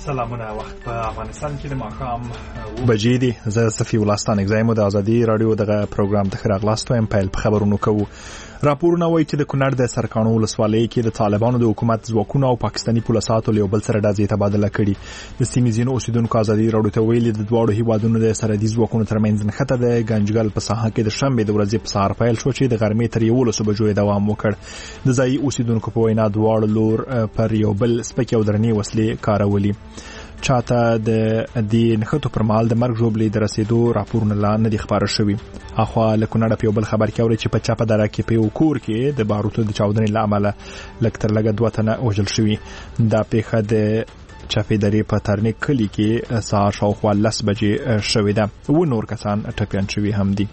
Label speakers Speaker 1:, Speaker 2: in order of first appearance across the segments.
Speaker 1: سلامونه. وخت په افغانستان کې د ماښام
Speaker 2: بجې دي. زه صفي ولستان اگزایم د ازادي رادیو دغه پروګرام ته راغلاست وایم. په خبرونو کوو. راپورونه وایي چې د کونړ د سرکانو ولسوالۍ کې د طالبانو د حکومت ځواکونو او پاکستاني پولیسو له بل سره ډزې تبادله کړي. د سیمې ځینو اوسیدونکو ازادي رادیو ته ویلي د دواړو هیوادونو د سرحدي ځواکونو ترمنځ نښته د ګنجګل په ساحه کې د شنبه د ورځې په سهار پیل شو چې د غرمې تر 11 بجو دوام وکړ. د ځایي اوسیدونکو په وینا دواړو لور پر یو بل سپکې او درنې وسلې کارولې. چاته د دې نښتو پر مهال د مرګ ژوبلې د رسیدو راپورونه لا نه دي خبره شوي. اخوا له کونړ په یو بل خبر کې اوري چې په چاپه دره کې په یو کور کې د باروتو د چاودنې له امله لږ تر لږه 2 تنه وژل شوي. دا پیښه د چاپې درې په ترنیک کلی کې سهار شاوخوا 10 بجې شوې ده. و نور کسان ټپیان شوي هم دي.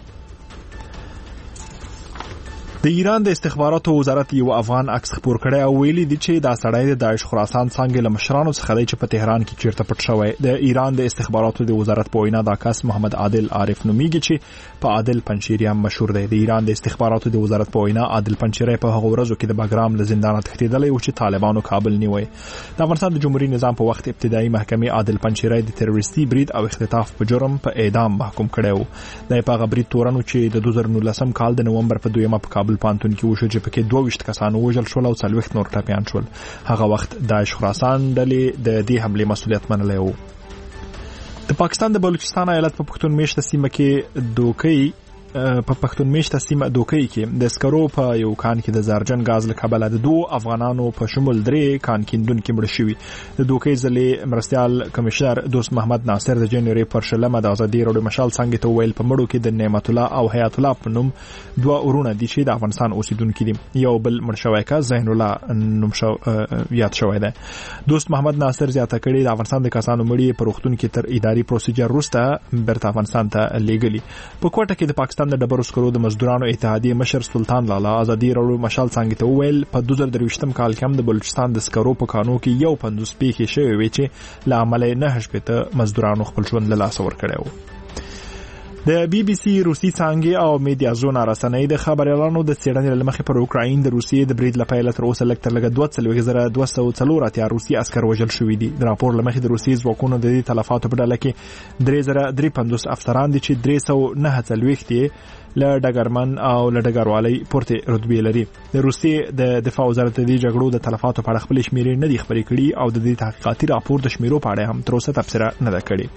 Speaker 2: د ایران د استخباراتو وزارت یو افغان عکس خپور کړی او ویلي دی چې دا سړی د داعش خراسان څنګه له مشرانو څخه دی چې په تهران کې چیرته پټ شوی. د ایران د استخباراتو د وزارت په وینا دا کس محمد عادل عارف نومیږي چې په عادل پنشيري هم مشهور دی. د ایران د استخباراتو د وزارت په وینا عادل پنشيري په هغه ورځو کې د باګرام له زندان تښتېدلی و چې طالبانو کابل نیوي. د افغانستان د جمهوریت نظام په وخت ابتدایي محکمې عادل پنشيري د تروریستي برید او اختطاف په جرم په اعدام محکوم کړی و. د په برید تورنو چې د 2019 کال د نومبر په 2 په کابل پانتون کې وشو چې پکې 22 کسان وژل شول او 40 نور ټپیان شول. هغه وخت داعش خراسان ډلې د دې حمله مسؤلیت منلی و. د پاکستان د بلوچستان ایالت په پښتون میشته سیمه کې دوکۍ کې د سکرو په یو کان کې د زرجن غاز له کبله د 2 افغانانو په شمول 3 کان کیندونکو مړ شوي. د دوکۍ ځلې مرستيال کمشنر دوست محمد ناصر د جنوري پر شلمه د ازادي رادیو مشال څنګه ته ویل په مړو کې د نعمت الله او حیات الله په نوم 2 ورونه دي چې د افغانستان اوسیدونکو دي. یو بل مړ شوی کا زین الله نوم یاد شوی دی. دوست محمد ناصر زیاته کړي د افغانستان د کسانو مړي په روغتون کې تر اداري پروسیجر وروسته برته افغانستان ته لیږلي. په کوټه کې د پاکستان د ډبرو سکرو د مزدورانو اتحادیه مشر سلطان لالا ازادي رادیو مشال څنګه ته ویل په 2023 کال کې هم د بلوچستان د سکرو په کانو کې یو 50 پیښې شوې وې چې له عمله نه هشپته مزدورانو خپل ژوند له لاس ور کړو. د بي بي سي روسي څنګه او میډیا زون رسنۍ د خبريالانو د څېړنې لمخې پر اوکراین د روسیې د برید لپاره تر اوسه لږ تر لږه 2240 روسي عسكر وژل شوي دي. د راپور لمخې د روسیې ځواکونو د دې تلفاتو په ډله کې 3053 افسران دي چې 349 دي له ډګرمن او له ډګروالۍ پورته رتبه لري. د روسیې د دفاع وزارت د جګړو د تلفاتو په اړه خپل شمیرې نه دي خبرې کړي او د دې تحقیقاتي راپور د شمیرو په اړه هم تر اوسه تبصره نه ده کړې.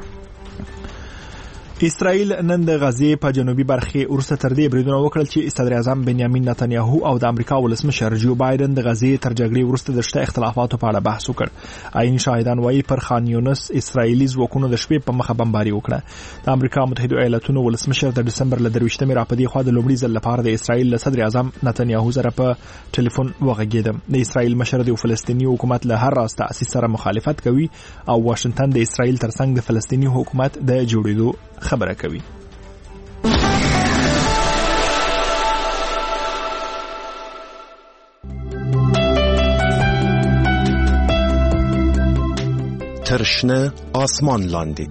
Speaker 2: اسرائیل نن د غزې په جنوبي برخه ورسته تر دې بریدونه وکړل چې صدر اعظم بنیامین نتنیاهو او د امریکا ولسمشر جو بایدن د غزې تر جګړې ورسته د شته اختلافاتو په اړه بحث وکړ. عین شاهدان وایي پر خان یونس اسرائیلي ځواکونو د شپې په مخه بمباري وکړه. د امریکا متحده ایالاتونو ولسمشر د ډسمبر ل 23 را پدې خوا د لومړي ځل لپاره د اسرائیل له صدر اعظم نتنیاهو سره په ټلیفون وغږېد. د اسرائیل مشر د فلسطینی حکومت له هر راز تاسیس سره مخالفت کوي او واشنگټن د اسرائیل ترڅنګ د فلسطینی حکومت د جوړېدو خبره کوي.
Speaker 3: ترشنه آسمان لاندې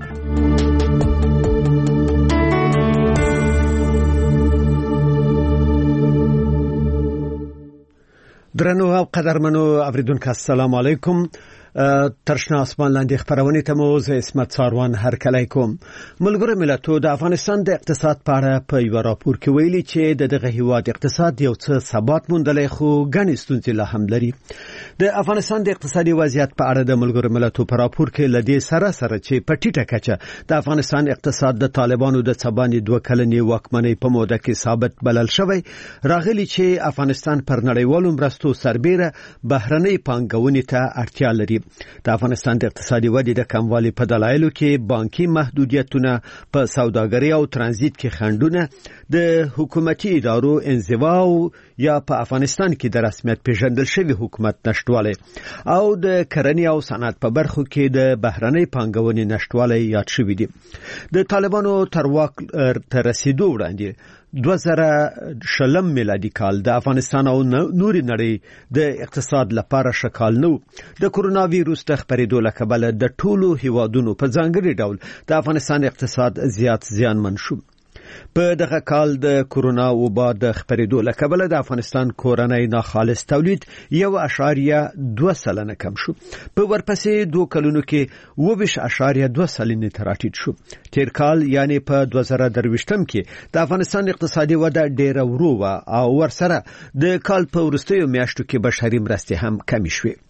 Speaker 4: درنو او قدرمنو اوریدونکو السلام علیکم. ترشنه آسمان لاندې خبرونه ته مو زه اسمت ساروان هرکلی کوم. ملګرو ملتونو د افغانستان د اقتصاد په اړه په یو راپور کې ویلي چې دغه هیواد اقتصاد یو څه ثبات موندلی خو ګڼې ستونزې لا هم لري. د افغانستان د اقتصادي وضعیت په اړه د ملګرو ملتونو په راپور کې لدې سره چې په ټیټه کچه د افغانستان اقتصاد د طالبانو د څبانې 2 کلنې واکمنۍ په موده کې ثابت بلل شوی راغلی چې افغانستان پر نړیوالو مرستو سربېره بهرنۍ پانګونې ته اړتیا لري. د افغانستان د اقتصادي ودې د کموالي په دلایلو کې بانکي محدودیتونه په سوداګرۍ او ترانزیت کې خنډونه د حکومتي ادارو انزوا یا په افغانستان کې د رسمیت پیژندل شوی حکومت نشټواله او د کرنې او صنعت په برخو کې د بهرنۍ پانګونې نشټواله یاد شوی دي. د طالبانو تر واک تر رسیدو وړاندې 2020 میلادي کال د افغانستان او نوري نړۍ د اقتصاد لپاره شکال نو. د کورونا وایروس د خپرېدو له کبله د ټولو هیوادونو په ځانګړي ډول د افغانستان اقتصاد زیات زیانمن شو. په دغه کال د کورونا وبا د خپرېدو له کبله د افغانستان کورنۍ ناخالص تولید 1.2% کم شو. په ورپسې 2 کلونو کې 20.2% ته راټیټ شو. تیر کال یعنی په 2023 کې د افغانستان اقتصادي وده ډېره ورو و او ورسره د کال په وروستیو میاشتو کې بشري مرستې هم کمې شوې.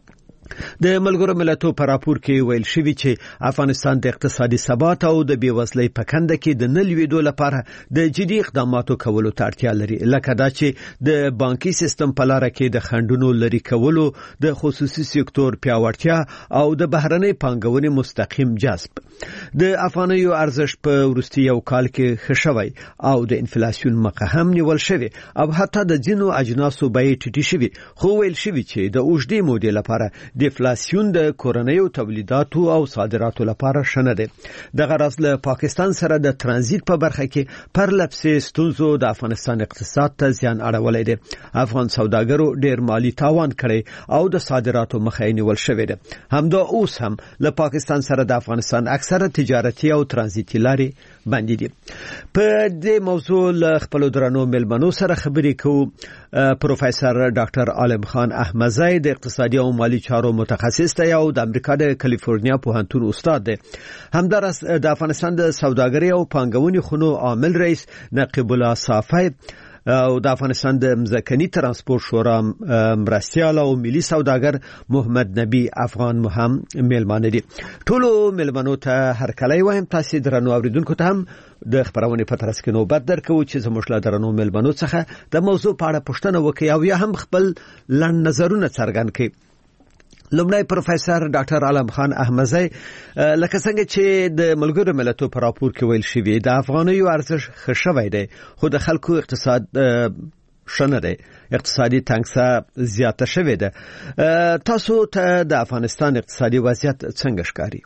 Speaker 4: د ملګرو ملتونو په راپور کې ویل شوی چې افغانستان د اقتصادي ثبات او د بیوزلۍ په کنده کې د نلويدو لپاره د جدي اقداماتو کولو ته اړتیا لري، لکه دا چې د بانکي سیستم په لار کې د خنډونو لري کولو، د خصوصي سکتور پیاوړتیا او د بهرنۍ پانګونې مستقیم جذب. د افغانیو ارزښت په وروستي یو کال کې خښوي او د انفلیسیون مخه هم نیول شوی او حتی د ځینو اجناسو بیې ټیټې شوی، خو ویل شوی چې د اوږدې مودې لپاره د انفلیسیون د کورنیو تولیداتو او صادراتو لپاره شنه ده. د غرض له پاکستان سره د ترانزیت په برخه کې پرلپسې ستونزو د افغانستان اقتصاد ته زیان اړولی دی. افغان سوداګرو ډېر مالی تاوان کړی او د صادراتو مخه یې نیول شوې ده. همدا اوس هم له پاکستان سره د افغانستان اکثره تجارتي او ترانزیتي لارې بندي دي. په دې موضوع له خپل درنو ملمنو سره خبرې کوو. پروفیسور ډاکټر عالم خان احمدزی د اقتصادي او مالی چارو متخصص دی او د امریکا د کالیفورنیا پوهنتون استاد دی. همدارس د افغانستان د سوداګرۍ او پانګونې خونو عامل رئیس نقیب الله صافی او د افغانستان د مزکني ترانسپورت شورا مرستیال او ملي سوداګر محمد نبی افغان مهم ملمانه دي. ټولو ملمنو ته هر کله وایم تاسو درنو اوریدونکو ته هم د خبرونه په ترڅ کې نوبت درکو چې زموږ له درنو ملمنو څخه د موضوع په اړه پوښتنه وکړي او یا هم خپل لړ نظرونه څرګند کړي. لومړی پروفیسور ډاکټر عالم خان احمدزی، لکه څنګه چې د ملګرو ملتونو په راپور کې ویل شوی د افغانیو ارزښت خښوي دی خو د خلکو اقتصاد شنه دی، اقتصادي تنګسه زیاته شوې ده. تاسو ته د افغانستان اقتصادي وضعیت څنګه ښکاري؟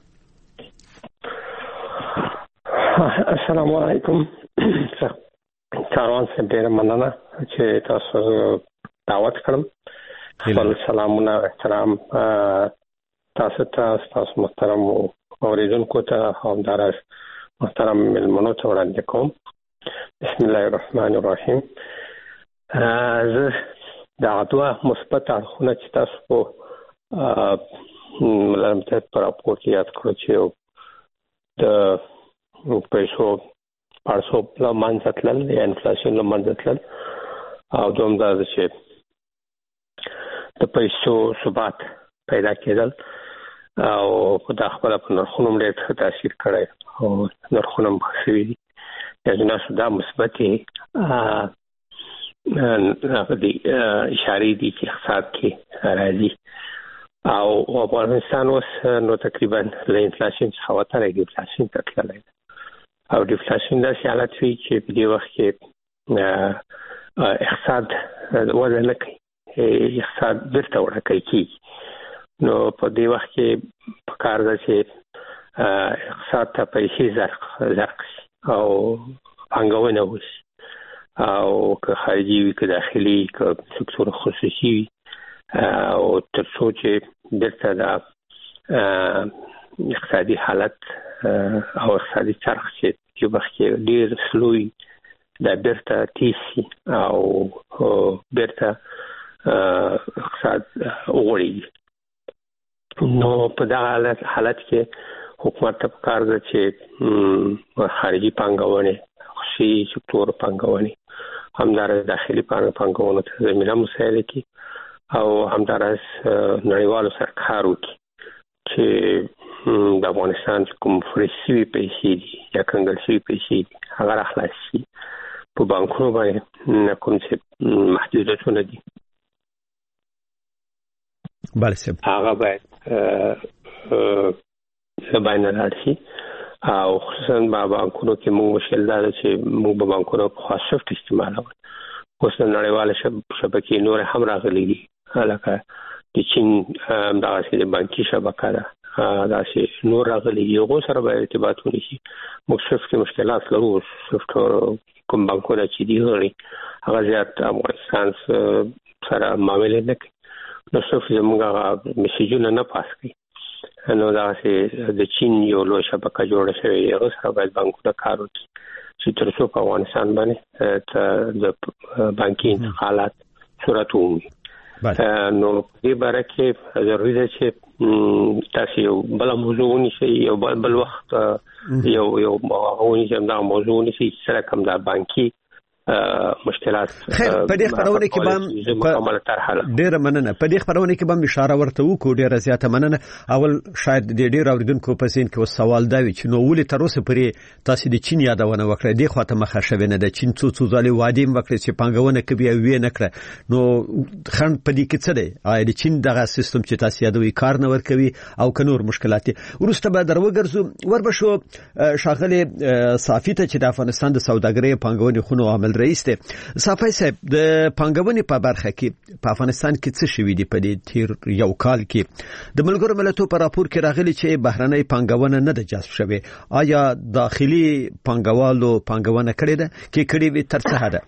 Speaker 5: السلام علیکم. کاروان سے ډېر مننه چې تاسو دعوت کړم. خپل سلامونه احترام تاسو ته، تاسو محترم اوریدونکو ته او همدارس محترم ملمنو ته وړاندې کوم. بسم الله الرحمن الرحیم. زه د دوه مثبت اړخونه چې تاسو په ملامتیت پر راپور کې یاد کړو چې د پیسو پړسو له منځه تلل یا انفلیسیون له منځه تلل او دوم دا چې د پیسو ثبات پیدا کېدل او دا خپل په نرخونو ډېر تاثیر کړی او نرخونه مخسوي دي. اجناسو دا مثبتې اشارې دي چې اقتصاد کې راځي او افغانستان اوس نو تقریبا له انفلیسیون څخه وتلی ډیفلیسیون ته تللی او ډیفلیسیون داسې حالت وي چې په دې وخت کې اقتصاد وده نه کوي، اقتصاد بیرته وړاندې کیږي. نو په دې وخت کې پکار ده چې اقتصاد ته پیسې زرق شي او پانګونه وشي او که خارجي وي که داخلي که سکتور خصوصي وي او تر څو چې بیرته د اقتصادي حالت او اقتصادي چرخ چې په وخت کې ډېر سلوي دا بیرته تیز شي او بیرته اقتصاد وغوړېږي. نو په دغه حالت کې حکومت ته پکار ده چې خارجي پانګونې، خصوصي سکتور پانګونې، همدارس داخلي پانګونو ته زمینه مساعده کړي او همدارس نړیوالو سره کار وکړي چې د افغانستان کوم فریز شوي پیسې دي یا کنګل شوي پیسې دي هغه راخلاص شي. په بانکونو باندې کوم چې محدودیتونه دي هغه باید باندې راشي او خصوصا په بانکونو کې موږ مشکل دا چې موږ په بانکونو په خاص شفت استعمالول. اوس نړیواله شبکې نور هم راغلي دي، لکه د چین دغسې د بانکي شبکه ده، داسې نور راغلي دي، هغو سره باید ارتباط ونیسي. موږ شفت کې مشکلات لرو، شفت کوم بانکونه چې دي هغه زیات افغانستان سره معاملې نه کوي. نو صرف زموږ هغه میسیجونه نه پاس کوي. نو دغسې د چین یو لوی شبکه جوړه شوې هغه سره باید بانکونه کار وکړي چې تر څو په افغانستان باندې د بانکي انتقالات صورت ومي. نو دې باره کې ضروري ده چې تاسو یو بل موضوع ونیسئ، یو بل وخت یو ونیسئ دا موضوع ونیسئ چې سره کوم دا بانکي مشکلات.
Speaker 4: خیر په دې خبرونه کې به ډېر مننه. په دې خبرونه کې به اشاره ورته وکړو، ډېر زیاته مننه. اول شاید د ډېر اوریدونکو په ذهن کې سوال دا وي چې نو ولې تر اوسه پورې تاسو د چین یادونه وکړه، د خواته مخه شوه نه د چین څو ځلې وعده وکړه چې پانګونه کوي او وی نه کړه. نو خند په دې کې څه دی؟ آیا د چین دغه سیستم چې تاسو یادوي کار نه ور کوي او کنور مشکلات ورسته به دروګرځو وربشو شاغله صافی ته چې د افغانستان د سوداګرۍ پانګونې خونو عامل رئیس دی. صافی صاحب د پانګونې په برخه کې په افغانستان کې څه شوي دي په دې تیر یو کال کې؟ د ملګرو ملتونو په راپور کې راغلي چې بهرنۍ پانګونه نه ده جذب شوې. آیا داخلي پانګوالو پانګونه کړې ده کې کړې وي تر څه حده؟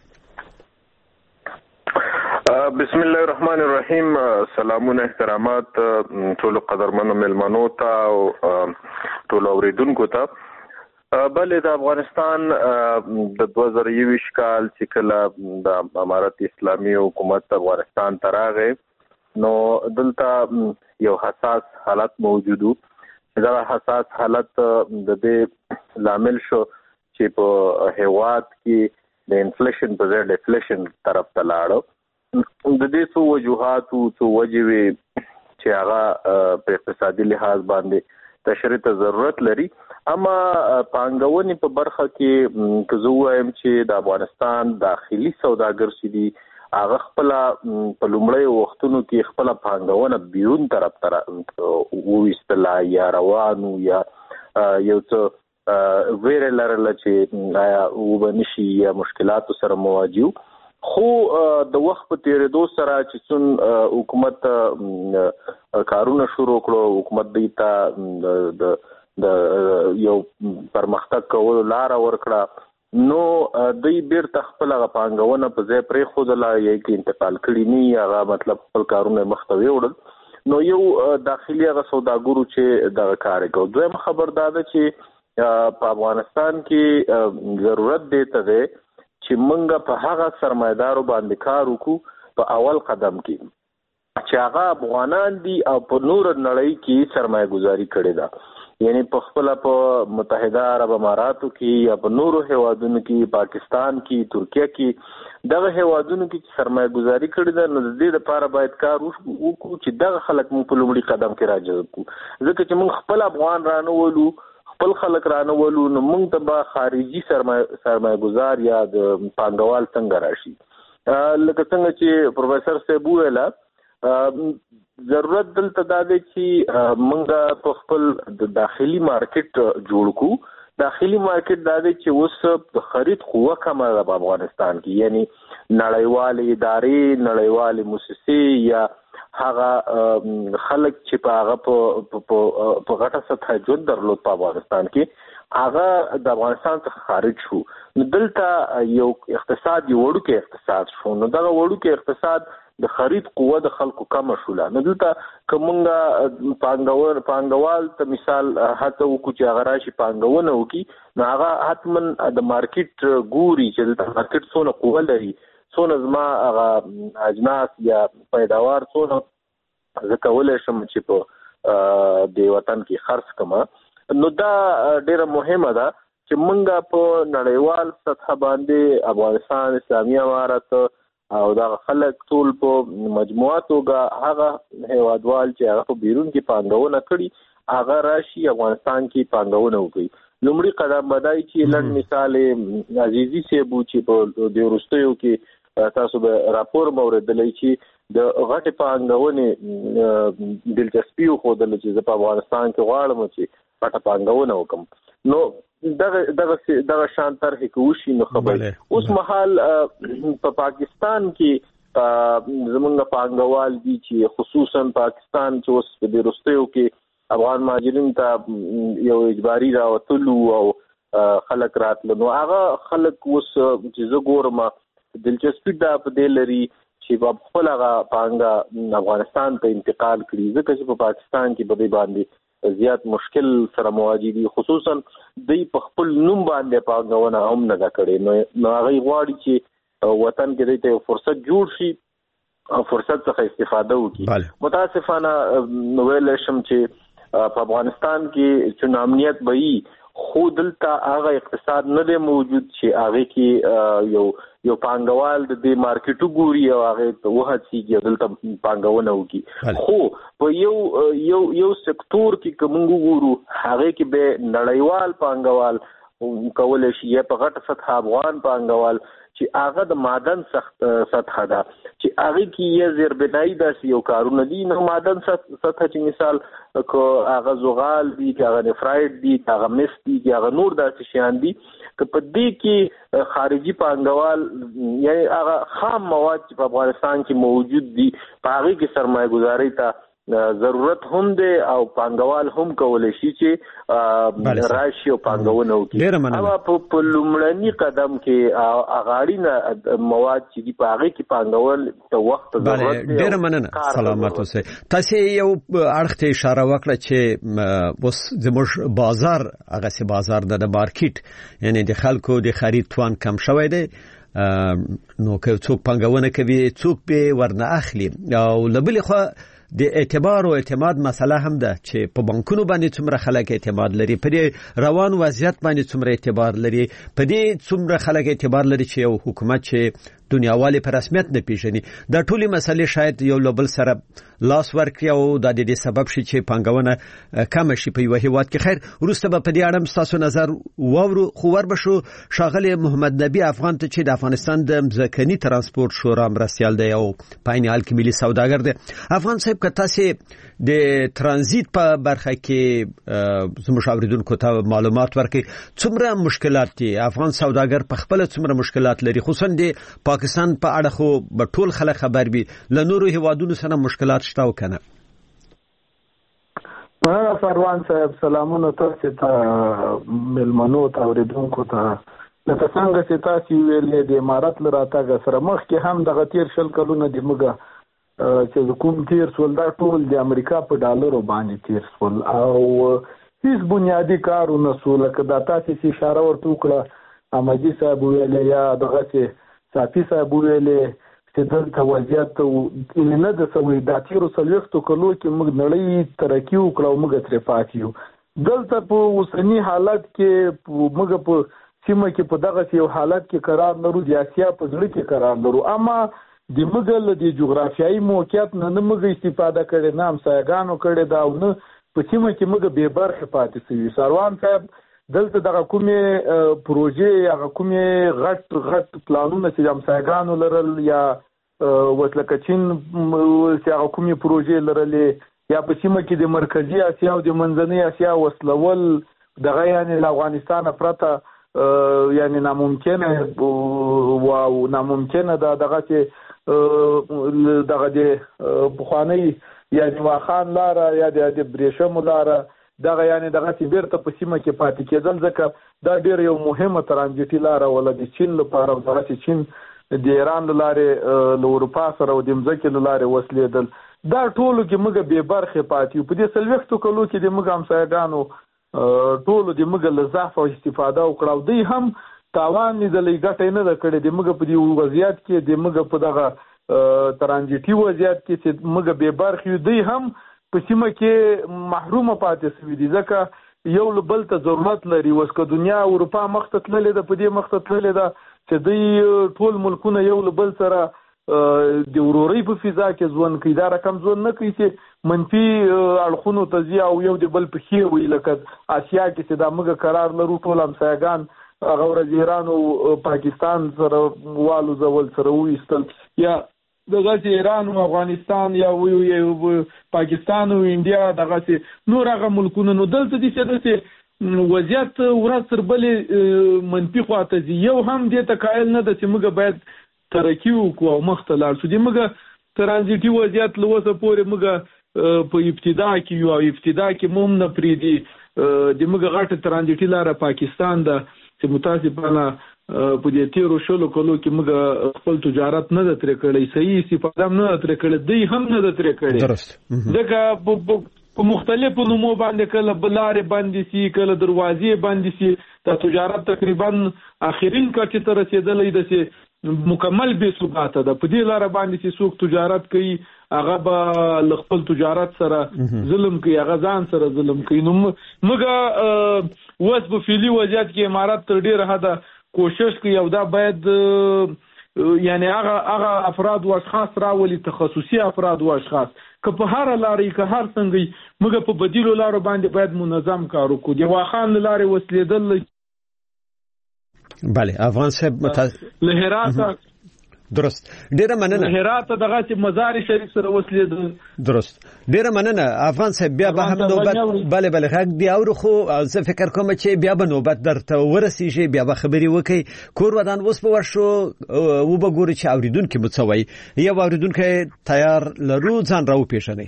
Speaker 6: بسم الله الرحمن الرحیم. سلامونه احترامات ټول قدرمنو ملمنو ته او ټول اوریدونکو ته. بلې د افغانستان د 2021 کال چې کله د امارت اسلامي حکومت افغانستان ته راغی نو دلته یو حساس حالت موجود و. دا حساس حالت د دې لامل شو چې په هیواد کې د انفلیشن په ځای ډیفلیشن طرف ته لاړو. د دې څو وجوهات او څو وجوي چې هغه په اقتصادي لحاظ باندې تشریح ته ضرورت لري. اما پانګونې په برخه کې که زه وایم چې د افغانستان داخلي سوداګر چې دي هغه خپل په لومړی وختونو کې خپل پانګونه بیرون طرف وویستله یا روانو یا یو څه ویره لرله چې آیا وبنشي یا مشکلاتو سره مواجه. خو د وخت په تیریدو سره چې څون حکومت کارونه شروع کړو، حکومت دیتا د یو پرمختګ کولو لار ورکړه، نو دوی بیرته خپل پانګونه په ځای پرې خوځله یا کې انتقال کړي نه، هغه مطلب خپل کارونه مخته وړل. نو یو داخلي هغه سوداګرو چې دغه کار کوي. دویم خبر دا ده چې په افغانستان کې ضرورت دی ته چې منګه په هغه سرمایدارو باندې کار وکړو په اول قدم کې چې هغه افغانان دي او په نور نړۍ کې سرمایه گذاري کړې ده. یعنی په خپل په متحده عرب اماراتو کې یا په نورو هیوادونو کې، پاکستان کې، ترکیه کې، دغه هیوادونو کې سرمایه گذاري کړې ده. نو د دې لپاره باید کار وکړو چې دغه خلک موږ په لومړي قدم کې راجذب کړو. ځکه چې موږ خپل افغان رانولو، خپل خلک رانولو، نو موږ ته به خارجي سرمایه گذار یا د پانګوال څنګه راشي. لکه څنګه چې پروفیسور صاحب ویل ضرورت دلته دا دی چې موږ په خپل د داخلي مارکیټ جوړ کړو. داخلي مارکیټ دا دی چې اوس د خرید قوه کمه ده په افغانستان کې، یعنی نړیوالې ادارې، نړیوالې مؤسسې یا هغه خلک چې په هغه په غټه سطح ژوند درلود په افغانستان کې، هغه د افغانستان څخه خارج شو. نو دلته یو اقتصاد، یو وړوکی اقتصاد شو. نو دغه وړوکی اقتصاد د خرید قوه د خلکو کم شوله. نو دلته کومه پانګوال ته مثال هڅه وکړو چې هغه راشي پانګونه وکړي، نو هغه حتمن د مارکیټ ګوري چې د مارکیټ څونه قوه لري، څونه زما هغه اجناس یا پیداوار څونه زه کولی شم چې په د وطن کې خرڅ کړم. نو دا ډیره مهمه ده چې موږ په نړیوال سطح باندې افغانستان اسلامي امارت او دا خلک ټول په مجموعه توګه هغه هیوادوال چې هغه په بیرون کې پانګونه کړي هغه راشي افغانستان کې پانګونه وکړي. لومړی قدم بدای چې لړ مثال عزیزي سیبو چې په د وروستیو کې تاسو به راپور موردلې چې د غټ پانګونې دلچسپي خو د چې په افغانستان کې غواړم چې غټ پانګونه وکم. نو دغه شان طرح کوشي. نو خبره اوس مهال په پاکستان کې زمونږ پانګوال دي چې خصوصا پاکستان چې اوس په وروستیو کې افغان مهاجرین ته یو اجباري راوتلو او خلک راتلو، نو هغه خلک اوس چې زه ګورم دلچسپي دا په دې لري چې په خپل هغه پانګه افغانستان ته انتقال کړي، ځکه چې په پاکستان کې په دې باندې زیات مشکل سره مواجه دي، خصوصا دوی په خپل نوم باندې پانګونه هم نه ده کړې. نو هغه غواړي چې وطن کې د فرصت جوړ شي او فرصت څخه استفاده وکړي. متاسفانه ویل شم چې په افغانستان کې چې امنیت به وي، خو دلته هغه اقتصاد نه دی موجود چې هغه کې یو پانګوال د دې مارکیټو ګوري او هغه وهڅيږي دلته پانګونه وکړي. خو په یو سکتور کې کوم ګورو هغه کې به نړیوال پانګوال کولای شي یا په غټه سطح افغان پانګوال چې هغه د معدن سطح ده چې هغه کې یې زیربنایی داسې یو کارونه دي. نو معدن سطح چې مثال کو هغه زغال دي، هغه نفرایټ دي، هغه مس دي، هغه نور داسې شیان دي که په دې کې خارجي پانګوال یعنی هغه خام مواد چې په افغانستان کې موجود دي په هغه کې سرمایه گذاري ته ضرورت هم دی او پانګوال هم کولای شي چې راشي او پانګونه وکړي. او په لومړني قدم کې اغاړینه مواد چې دی په هغه کې پانګوال ته وخت ضرورت دی.
Speaker 4: ډیر مننه. سلامات اوسئ. تاسو یو اړخ ته اشاره وکړه چې اوس زموږ بازار هغه سي بازار د مارکیټ یعنی د خلکو د خرید توان کم شوی دی. نو که څوک پانګونه کوي څوک به ورنه اخلي او لبل خو د اعتبار او اعتماد مسله هم ده چې په بانکونو باندې څومره خلک اعتماد لري، په دې روان وضعیت باندې څومره اعتبار لري، په دې څومره خلک اعتبار لري چې یو حکومت چې دنیاوالي په رسمیت نه پیژني. دا ټولې مسلې شاید یو لبل سره لاس ورکړي او د دې سبب شي چې پانګونه کم شي په یو هیواد کې. خیر وروسته به په دې اړه تاسو نظر واورو. خو وربشو شاغلی محمد نبی افغان ته چې د افغانستان د ځمکني ترانسپورت شورا مرستیال دی او په عین حال کې ملي سوداګر دی. افغان صاحب که تاسو د ترانزیت په برخه کې زموږ اوریدونکو ته معلومات ورکړي څومره مشکلات دي افغان سوداګر په خپل څومره مشکلات لري، خصوصا د پاکستان په اړه خو به ټول خلک خبر وي، له نورو هیوادونو سره مشکلات شته وکنه.
Speaker 7: فروان صاحب سلامونه تاسو ته ملمنو ته اوریدونکو ته. لکه څنګه چې تاسو ویلې د امارات لراتګ سره مخکې هم دغه تیر شل کلونه د موږ چې کوم تیر سول دا ټول د امریکا په ډالرو باندې تیر سول او هیڅ بنیادی کارونه سول. لکه دا تاسو چې اشاره ورته وکړه امجی صاحب ویلې یا دغه چې صافي صاحب ویلې چې دلته وضعیت نه د سوي د تیرو سلوختو کلو کې موږ نړۍ ترقی وکړو او موږ ترې پاتې یو. دلته په اوسنی حالت کې موږ په سیمه کې په دغه یو حالت کې قرار لرو، د اسیا په ځړ کې قرار لرو، اما د مګل د جغرافیایي موقعیت نه موږ استفاده کړې، نه هم سایګانو کړې دا او نه په سیمه کې موږ به برخه پاتې شوی. سروان صاحب دلته دغه کومې پروژې هغه کومې غټ پلانونه چې هم سایګانو لرل یا وسلکه چین چې هغه کومې پروژې لرلې یا په سیمه کې د مرکزی اسیا او د منځنۍ اسیا وسلول دغه یعنی له افغانستان پرته یعنی ناممکنه او ناممکنه دغه چې دغه د بخوانی یعنی واخان لاره یا د بریشم لاره دغه یعنی دغه چې بیرته په سیمه کې پاتې کېدل، ځکه دا ډېر یو مهمه ترانزیټي لاره ولا د چین لپاره دغه چې چین د ایران لاره له اروپا سره او د مځکې لاره وسلیدل. دا ټولو کې موږ به برخه پاتې په دې سلوختو کلو کې د موږ همسایګانو ټولو د موږ له ضعف او استفاده وکړو. دوی هم تاوان لیدلې ګټه نه کړې د موږ په دې وضعیت کې د موږ په دغه ترانزیټي وضعیت کې چې موږ به برخه دوی هم په سیمه کې محروم پاتې شوی دي، ځکه یو بل ته ضرورت لري. وسکه دنیا اروپا مخته تللې ده، په دې مخته تللې ده چې دوی ټول ملکونه یو بل سره د ورورۍ په فضا کې ژوند کوي. دا رقم ژوند نه کوي چې منفي اړخونو ته ځي او یو د بل په خیر وي. لکه آسیا کې چې دا موږ قرار لرو ټول همسایګان هغه ورځ ایران او پاکستان سره والو زول سره وېستل یا دغه چې ایران او افغانستان یا پاکستان او انډیا دغه چې نور هغه ملکونه نو دلته دي چې وضعیت ورځ تر بلې منفي خواته ځي. یو هم دې ته قایل نه ده چې موږ باید ترقی وکړو او مخته لاړ شو. دې موږ ترانزیټي وضعیت له اوسه پورې موږ په ابتدا کې یو ابتدا کې موږ نه پریدي د موږ غټه ترانزیټي لاره پاکستان ده چې متاسفانه په دې تیرو شلو کلو کې موږ خپل تجارت نه د ترې کړی، صحیح استفاده نه د ترې کړی، دوی هم نه د ترې کړی.
Speaker 4: درست.
Speaker 7: ځکه
Speaker 8: په مختلفو نومو باندې کله بلارې باندې سي کله دروازې باندې سي د تجارت تقریبا اخرین کچې ته رسیدلې ده چې مکمل بې ثباته ده. په دې لار باندې چې څوک تجارت کوي هغه به خپل تجارت سره ظلم کوي، هغه ځان سره ظلم کوي. نو موږ اوس په فعلي وضعیت کې امارات تر ډیره حده کوشش کوي او دا باید یعنی هغه افراد او اشخاص راولي، تخصصي افراد او اشخاص که په هر لارې که هر څنګه موږ په بدیلو لارو باندې باید منظم کار وکړو. د واخان لارې وسلیدل
Speaker 4: بله افغان صاحب
Speaker 8: له هراته
Speaker 4: درست ډیره مننه.
Speaker 8: هراته دغه چې مزار شریف سره وسلیدل
Speaker 4: درست ډیره مننه افغان صاحب. بیا به هم نوبت بله غږ دی او خو زه فکر کوم چې بیا به نوبت درته ورسیږي، بیا به خبري وکي. کور ودان اوس په ورشو و به ګوري چې اوریدونکو مڅوي یا اوریدونکو تیار لرو ځان راو پیښنه.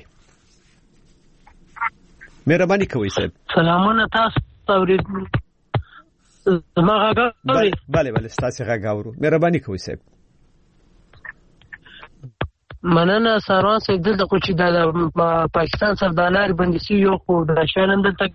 Speaker 4: مهرباني کوئ صاحب.
Speaker 9: سلامونه تاسو اوریدونکو. ما غاوري
Speaker 4: بله ستاسو غاورو. مهرباني کوئ صاحب.
Speaker 9: مننه ساروان صاحب. دلته خو چې د پاکستان سردارلارې بندي شوي یو خو د شیان هم دلته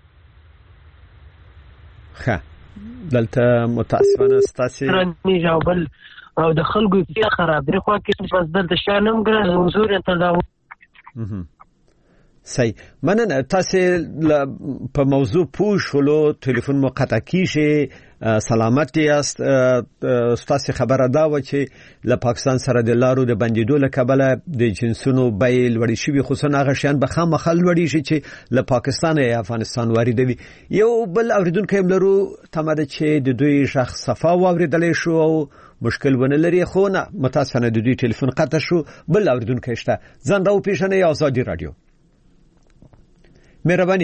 Speaker 4: دلته متاسفانه ستاسې
Speaker 9: رنیږي او بل او د خلکو اقتصاد خرابېږي خوا کې بس دلته شیان هم ګران حضور یې تداوم.
Speaker 4: صحیح مننه. تاسې په موضوع پوه شولو، ټلیفون مو قطع کیږي. سلامت یاست. ستاسو خبره دا و چې له پاکستان سره د لارو د بندیدو له کبله د جنسونو بیې لوړې شوي، خصوصا هغه شیان به خامخا لوړې شي چې له پاکستان یا افغانستان واردوي. یو بل اوریدونکو هم لرو تمه ده چې د دوی شخص صفا واوریدلی شو او مشکل ونه لري، خو نه متاسفانه د دوی ټلیفون قطع شو. بل اوریدونکو شته ځان راو پیښنه آزادي رادیو. مهرباني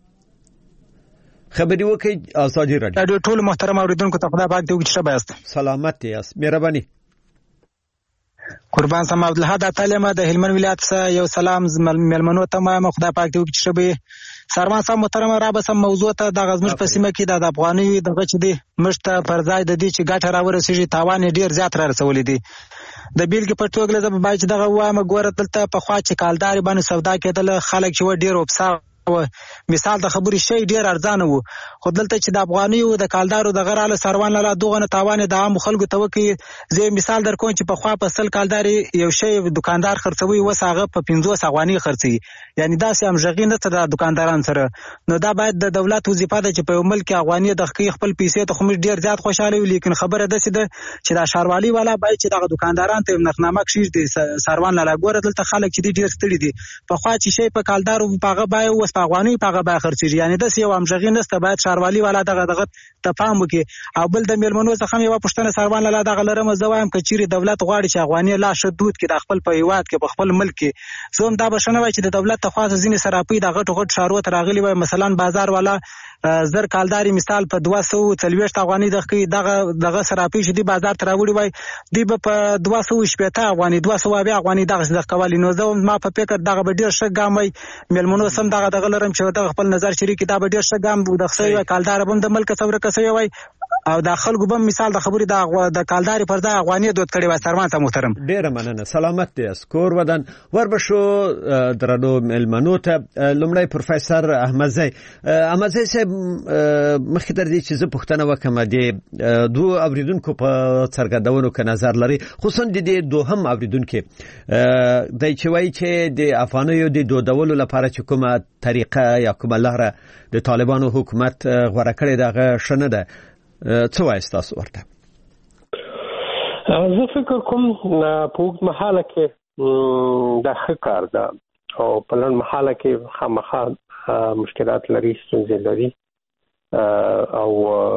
Speaker 4: خبري وکي آزادي رادیو.
Speaker 10: ټول محترم اوریدونکو ته خدای پاک دې وکړي شبه است.
Speaker 4: سلامت یاست. مهرباني.
Speaker 10: قربان سم عبدالحد تعلیم د هلمند ولایت څخه یو سلام ملمنو ته ما خدای پاک دې وکړي شبه. سرمان صاحب محترم را به سم موضوع ته د غزمش په سیمه کې د افغاني دغه چې دی مشته پر ځای د دې چې ګټه راورسېږي تاوان ډیر زیات را رسولې دي. د بیلګې په توګه زه به چې دغه وایم ګوره دلته په خوا چې کالداري باندې سودا کېدل خلک چې و ډیر وبسا مثال د خبرې شی ډیر ارزانه وو، خو دلته چې د افغاني او د کالدارو د غراله سروان لاله دوغه تاوان د عام خلکو ته وکي. زه مثال درکوم چې په خوا په سل کالداري یو شی دکاندار خرڅوي وساغه په 50 افغاني خرڅي، یعنی دا سم ژغې نه ته د دکانداران سره. نو دا باید د دولت وظیفه ده چې په ملک افغاني د خپل پیسې ته خو ډیر زیات خوشاله وي، لیکن خبره ده چې دا شاروالي والا باید چې د دکانداران ته نخنامه کشي دي سروان لاله. ګوره دلته خلک چې ډیر ستړي دي په خوا چې شی په کالدارو پاغه بای او افغاني پاغه بای خرڅي، یعنی د یو امژغې نسته. باید شاروالي والا دغه ته پام وکړي. او بل د میلمنو څخه یو پښتنه سروان لاله دغه لرم زوایم کچيري دولت غواړي چې افغاني لا شدود کې د خپل په هیواد کې په خپل ملک کې زوم دا بشنه وای چې د دولت ته خاص ځینې سراپي د غټ شارو ته راغلي وای. مثلا بازار والا زر کالداري مثال په 240 افغاني دغه سراپي چې دی بازار ته راوړي وای دی په 280 افغاني 200 افغاني دغه قوالی. نو زه ما په فکر دغه به ډیر ښه ګام وای. میلمنو سم دغه لرم چې دغه خپل نظر شریک دا به ډیر ښه ګام د خسوي کالدار بم د ملک څوره کسوي وای او د خلکو بم مثال د خبرې د کالداري پر ځای افغاني دود کړي وای. سرمان ته محترم
Speaker 4: ډیر مننه. سلامت دې اسکور ودان وربشو درنو ملمنو ته. لومړی پروفیسور احمدزی صاحب مخکې تر دې چې زه پوښتنه وکم د دوه اوریدونکو په څرګندونو کې نظر لري، خصوصا د دوهم اوریدونکو د چوي چې د افغانیو د دودولو لپاره چې کومه طریقه یا کومه لاره د طالبانو حکومت غوړه کړې دغه شنه ده. څه وایي تاسو ورته؟
Speaker 5: زه فکر کوم په وګت محاله کې دا ښه کار ده او په لن محاله کې خامخا مشکلات لري، ستونزې لري او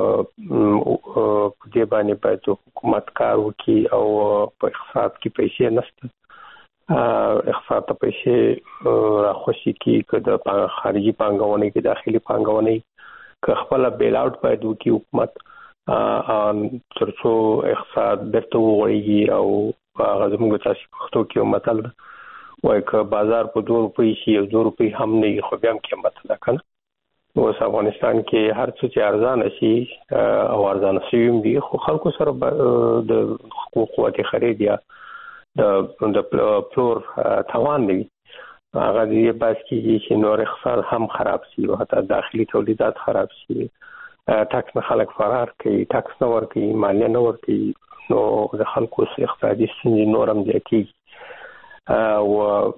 Speaker 5: په دې باندې باید حکومت کار وکړي او په اقتصاد کې پیسې نشته. اقتصاد ته پیسې راخوشي کې که د خارجي پانګونې کې داخلي پانګونې که خپل بیل آوټ باید وکړي حکومت ترڅو اقتصاد بیرته وغوړېږي. او هغه زموږ تاسو پښتو کې یو متل ده وایي که بازار په 2 روپۍ شي او 2 روپۍ هم نه وي خو بیا هم قیمت ده که نه. اوس افغانستان کې هر څه چې ارزانه شي او ارزانه شوي هم دي خو خلکو سره د قوت خرید یا د پلور توان نه وي. هغه دې بس کېږي چې نور اقتصاد هم خراب شي او حتی داخلي تولیدات خراب شي. ټاکس نه خلک فرار کوي، ټاکس نه ورکوي، مالیه نه ورکوي، نو د خلکو اقتصادي ستونزې نور هم زیاتېږي. او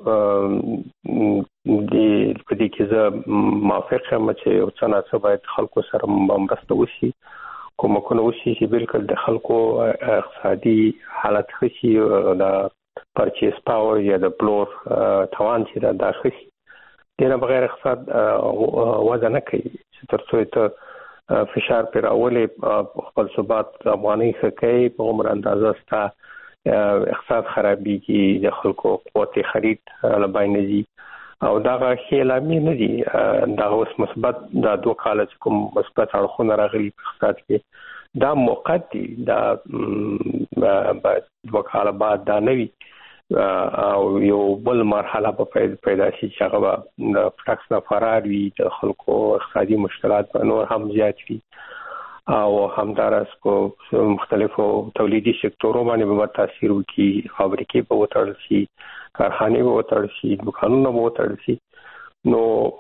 Speaker 5: په دې کې زه موافق یم چې یو څه نه څه باید خلکو سره مرسته وشي، کومکونه وشي چې بالکل د خلکو اقتصادي حالت ښه شي، د پرچیز پاور یا د پلور توان چې دا ښه شي. دې نه بغیر اقتصاد وده نه کوي چې تر څو ته فشار پر راولې خپل ثبات افغاني ښه کوي، په عمر اندازه ستا اقتصاد خرابېږي، د خلکو قوت خرید له بینه ځي او دغه ښې علامې نه دي. دا اوس مثبت دا 2 کاله چې کوم مثبت اړخونه راغلي په اقتصاد کې دا موقت دي، دا 2 کاله بعد دا نه وي او یو بل مرحله به پیدا شي چې هغه به د ټاکس نه فرار وي، د خلکو اقتصادي مشکلات به نور هم زیات وي او همدارس په مختلفو تولیدي سکتورو باندې به تاثیر وکړي، فابریکې به وتړل شي، کارخانې به وتړل شي، دکانونه به وتړل شي. نو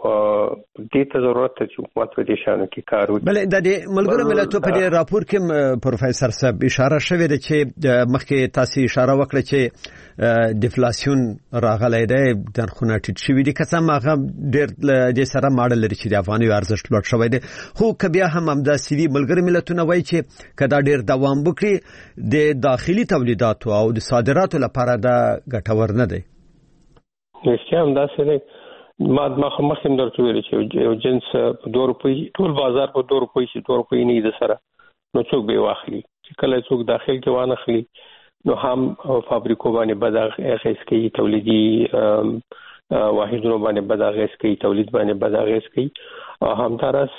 Speaker 5: دې ته ضرورت ته چې حکومت په دې شانو کې کار وکړي.
Speaker 4: بل د ملګرو ملتونو په دې راپور کې پروفیسور صاحب اشاره شوې ده چې مخکې تاسو اشاره وکړه چې ډیفلاسیون راغلی دی، نرخونه ټیټ شوي دي، که څه هم هغه ډېر دې سره ماړه لري چې د افغانیو ارزښت لوړ شوی دی، خو که بیا هم همداسې وي ملګري ملتونه وایي چې که دا ډېر دوام وکړي د داخلي تولیداتو او د صادراتو لپاره دا ګټور نه دی.
Speaker 5: رښتیا همداسې دی. ما مخکې هم درته ویلي چې یو جنس په 2 روپۍ ټول بازار په 2 روپۍ چې 2 روپۍ نه د سره نو څوک به واخلي، چې کله څوک داخل کې وانخلي نو هم فابریکو باندې بد اغېز کوي، تولیدي واحدونو باندې بد اغېز کوي، تولید باندې بد اغېز کوي او همدارس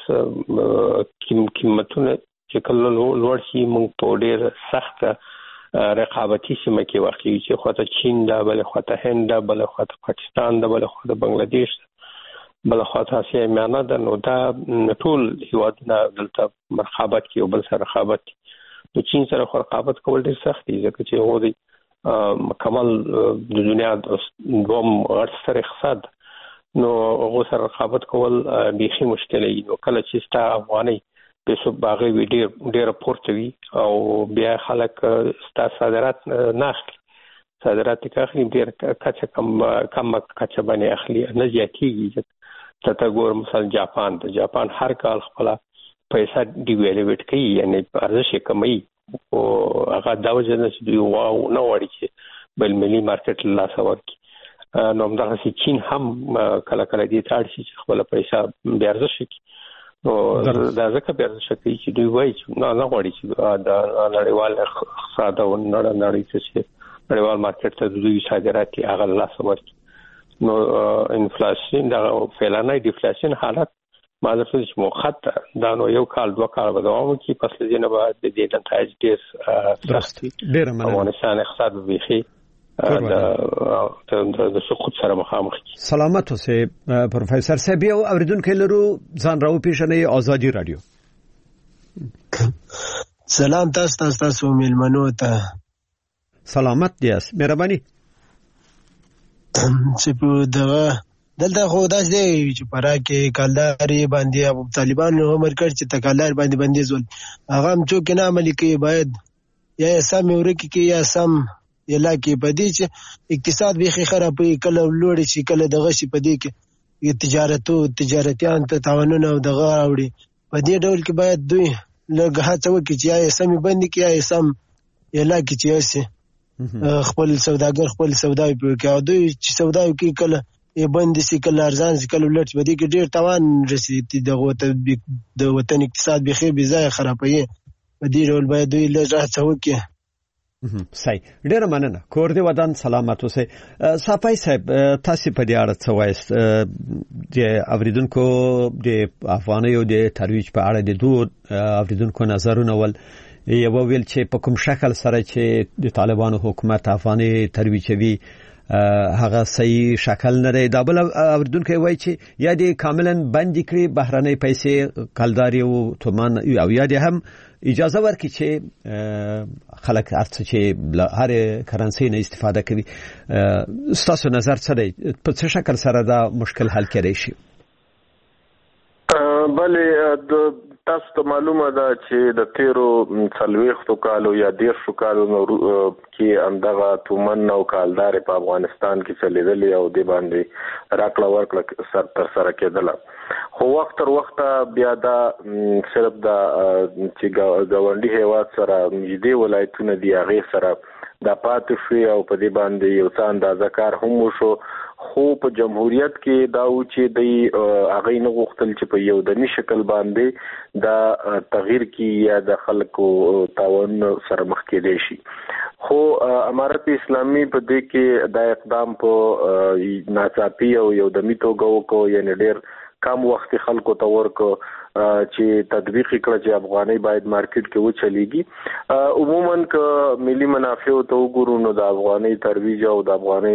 Speaker 5: قیمتونه چې کله لوړ شي موږ په ډېر سخته رقابتي سیمه کې واقع یو چې خواته چین دا، بل خواته هند دا، بل خواته پاکستان دا، بل خواته بنگلاديش دا، بل خواته آسیا میانه دا. نو دا ټول هیوادونه دلته رقابت کوي او بل سره رقابت کوي. نو چین سره رقابت کول ډېر سخت دي ځکه چې هغه د مکمل د دنیا دوم غټ ستر اقتصاد، نو هغه سره رقابت کول بیخي مشکل دی. نو کله چې ستا افغاني پیسو باغې وی ډېر پورته وي او بیا خلک ستا صادرات نه اخلي، صادرات کې اخلي ډېر کچه کم کچه باندې اخلي، نه زیاتېږي. ته ګور مثلا جاپان هر کال خپل پیسې ډیویلویټ کوي، یعنی ارزش یې کموي او هغه دا وجه نه چې دوی واو نه وړي چې بل ملي مارکیټ له لاسه ورکړي. نو همدغسې چین هم کله کله دې ته اړ شي چې خپله پیسه بې ارزشه کړي. نو دا ځکه بیا ارزښت کوي چې دوی وایي چې نه غواړي چې د نړیوال اقتصاد او نړۍ چې نړیوال مارکیټ ته دوی صادرات هغه له لاسه ورکړي. نو انفلاسیون دا فعلانه ډیفلاسیون حالت ما درته چې مؤقت دا نو 1 کال 2 کال به دوام وکړي، پس له دې نه به د دې نتایج ډېر سخت وي. افغانستان اقتصاد به بیخي د سقوط سره مخامخ کی.
Speaker 4: سلامت اوسئ پروفیسور صاحب. یو اوریدونکو لرو ځان راو پیژنې آزادي رادیو.
Speaker 11: سلام تاسو میلمنو ته.
Speaker 4: سلامت دیاس مهرباني.
Speaker 11: چې په دلته خو داس دی چې پرا کې کالداري باندې طالبان عمر کړ چې تکالار باندې زول هغه هم څوک نه عملي کوي، باید یا سم ورکی کې یا سم یلا کې پدې چې اقتصاد به خرابوي، کله لوړ شي کله دغه شي پدې کې تجارتيان ته تاوانونه او دغه راوړي. پدې ډول کې باید دوی لږه هڅه وکړي چې یا سم باندې کې یا سم یلا کې چې خپل سوداګر خپل سوداوي کوي، دوی چې سوداوي کوي کله یې بند سي کله ارزان سي کله لټ پدې کې ډېر تاوان رسیدي، د وطن اقتصاد به خې بي ځای خرابوي. پدې ډول باید دوی لږه هڅه وکړي.
Speaker 4: صحیح، ډېر مننه. کور دې ودان سلامت اوسئ. صافی صاحب تاسو په دې اړه څه وایست؟ د اوریدونکو د افغانیو د ترویج په اړه د دوه اوریدونکو نظرونه ول یو ویل چې په کوم شکل سره چې د طالبانو حکومت افغاني ترویجوي هغه صحیح شکل نه دی. دا بل اوردونکو وایي چې یا دې کاملا بند کړي بهرنۍ پیسې کلداري او تومان او یا دې هم اجازه ورکړي چې خلک ارڅ چې هر کرنسي نه استفاده کوي. تاسو نظر څه دی په څه شکل سره دا مشکل حل کېدای شي؟
Speaker 6: بلې تاسو ته معلومه ده چې د تیرو 40 کالو یا 10 کالو کې همدغه تومن او کالدار په افغانستان کې چلیدلې او د باندې راکړه ورکړه سر تر سره کېدله. خو وخت تر وخت بیا دا صرف دا چې ګاونډي هیواد سره نږدې ولایتونه دي هغه سره دا پاتې شوی او په دې باندې یو څه اندازه کار هم وشو. خو په جمهوریت کې دا و چې د هغه نه غوښتل چې په یو دني شکل باندې دا تغییر کی یا د خلکو تعاون سره مخ کېدای شي. خو امارت اسلامي په دې کې دا اقدام په ناڅاپي او یو دمي توګه وکړو، یعنی ډېر کم وخت خلکو ته ورکو چې تطبیق کړه چې افغاني باید مارکیټ کې وچلیږي. عموما که ملي منافع ته وګورو نو د افغاني ترویج او د افغاني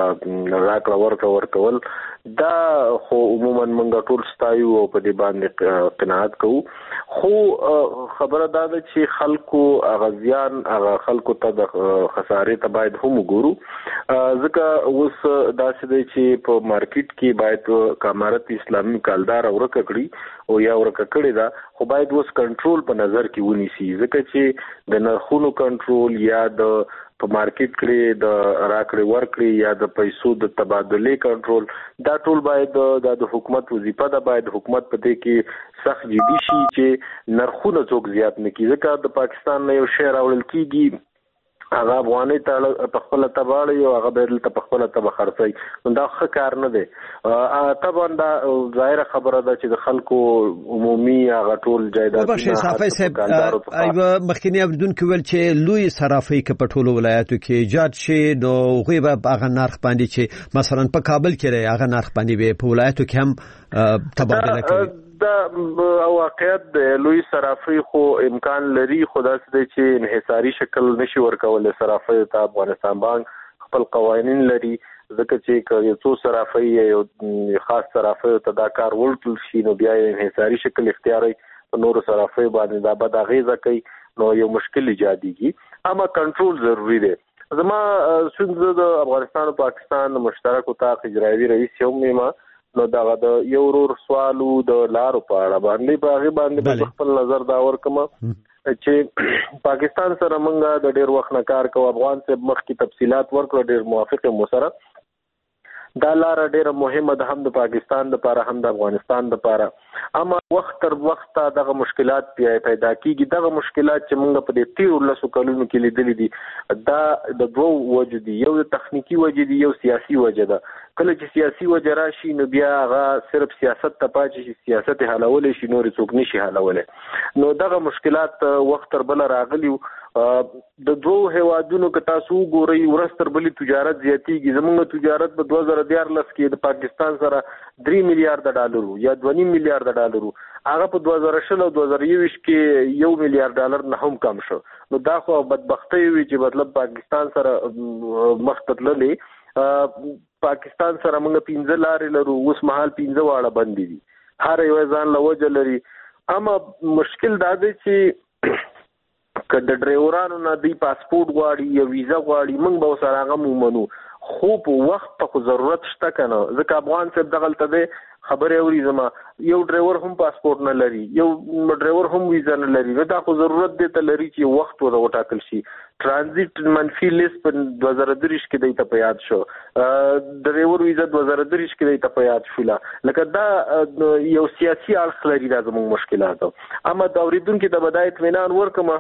Speaker 6: راکړه ورکول دا خو عموما موږ ټول ستایو او په دې باندې قناعت کوو. خو خبره دا ده چې خلکو غزيان هغه خلکو ته د خسارې ته باید هم وګورو، ځکه اوس داسې دی چې په مارکیټ کې باید امارت اسلامي کالدار ورکه کړي او یا ورکه کړي دا، خو باید اوس کنټرول په نظر کې ونیسي، ځکه چې د نرخونو کنټرول یا د په مارکیټ کې د راکړې ورکړې یا د پیسو د تبادلې کنټرول دا ټول باید د حکومت وظیفه ده. باید حکومت په دې کې سخت جدي شي چې نرخونه څوک زیات نه کړي، ځکه د پاکستان نه یو شی راوړل کېږي هغه افغاني ته په خپل تباړي او هغه بدل ته په خپل تبه خرڅي، نو دا ښه کار نه دی. طبعا دا ظاهره خبره ده چې د خلکو عمومي هغه ټول جایدادونه
Speaker 4: بشه صافي صاحب ایو مخکینی اوردونکو ول چې لوی صرافي کې په ټولو ولایتو کې ایجاد شي نو غوي به هغه نرخ باندې چې مثلا په کابل کې هغه نرخ باندې به په ولایتو کې هم تبادله کوي.
Speaker 6: دا واقعیت د لوی صرافي خو امکان لري، خو داسې دی چې انحصاري شکل نشي ورکولای. صرافي ته افغانستان بانک خپل قوانین لري، ځکه چې یو څو صرافي یو خاص صرافي ته دا کار ورکړل شي نو بیا انحصاري شکل اختیاري په نورو صرافي باندې دا بد اغیزه کوي، نو یو مشکل ایجادېږي. اما کنټرول ضروری دی. زما څنګه د افغانستان او پاکستان مشترک اتاق اجرایي رئیس یو میما نو دا د یو ورور سوالو د لارو په اړه باندې باغې باندې خپل نظر دا ورکم چې پاکستان سره موږ د ډېر وخت نه کار کوو. افغان صاحب مخکې تفصيلات ورکړه، ډېر موافق مو سره. دا لار ډېر مهمه ده هم د پاکستان لپاره هم د افغانستان لپاره. اما وخت تر وخت دغه مشکلات پیدا کیږي. دغه مشکلات چې موږ په دې 13 کلونو کې لیدلې دي دا د دوه وجې دي، یو د تخنیکی وجې دي، یو سیاسي وجې ده. کله چې سیاسي وجه راشي نو بیا هغه صرف سیاست ته پاتې شي، سیاست حلولې شي، نور څوک نشي حلولې. نو دغه مشکلات وخت تر بل راغلي. د دوه هیوادونو که تاسو وګورئ ورستر بلی تجارت زیاتیږي. زموږ تجارت په 2014 کې د پاکستان سره 3 میلیارډ ډالر یا 2.5 میلیارډ ډالر، هغه په 2020 او 2021 کې 1 میلیارډ ډالر نه هم کم شو. نو دا خو بدبختي وي چې مطلب پاکستان سره مخ ته تللې. پاکستان سره موږ 15 لارې لرو، اوس مهال 15 واړه بندي دي، هر یو ځان له وجه لري. اما مشکل دا دی چې که د ډرایورانو نه دی پاسپورت غواړي یا ویزا غواړي موږ به سره هغه مومنو، خو په وخت ته ضرورت شته کنه. ځکه افغان صاحب دغلته دی خبره اوري زما یو ډرایور هم پاسپورت نه لري، یو ډرایور هم ویزا نه لري، نو دا خو ضرورت دی ته لري چې وخت وټاکل شي. ترانزیت منفي لیست په 2023 کې دی ته په یاد شو، ډرایور ویزا 2023 کې دی ته په یاد شو. لکه دا یو سیاسي اړخ لري دا زموږ مشکلات. اما دا اوریدونکو د بدایت وینان ورکم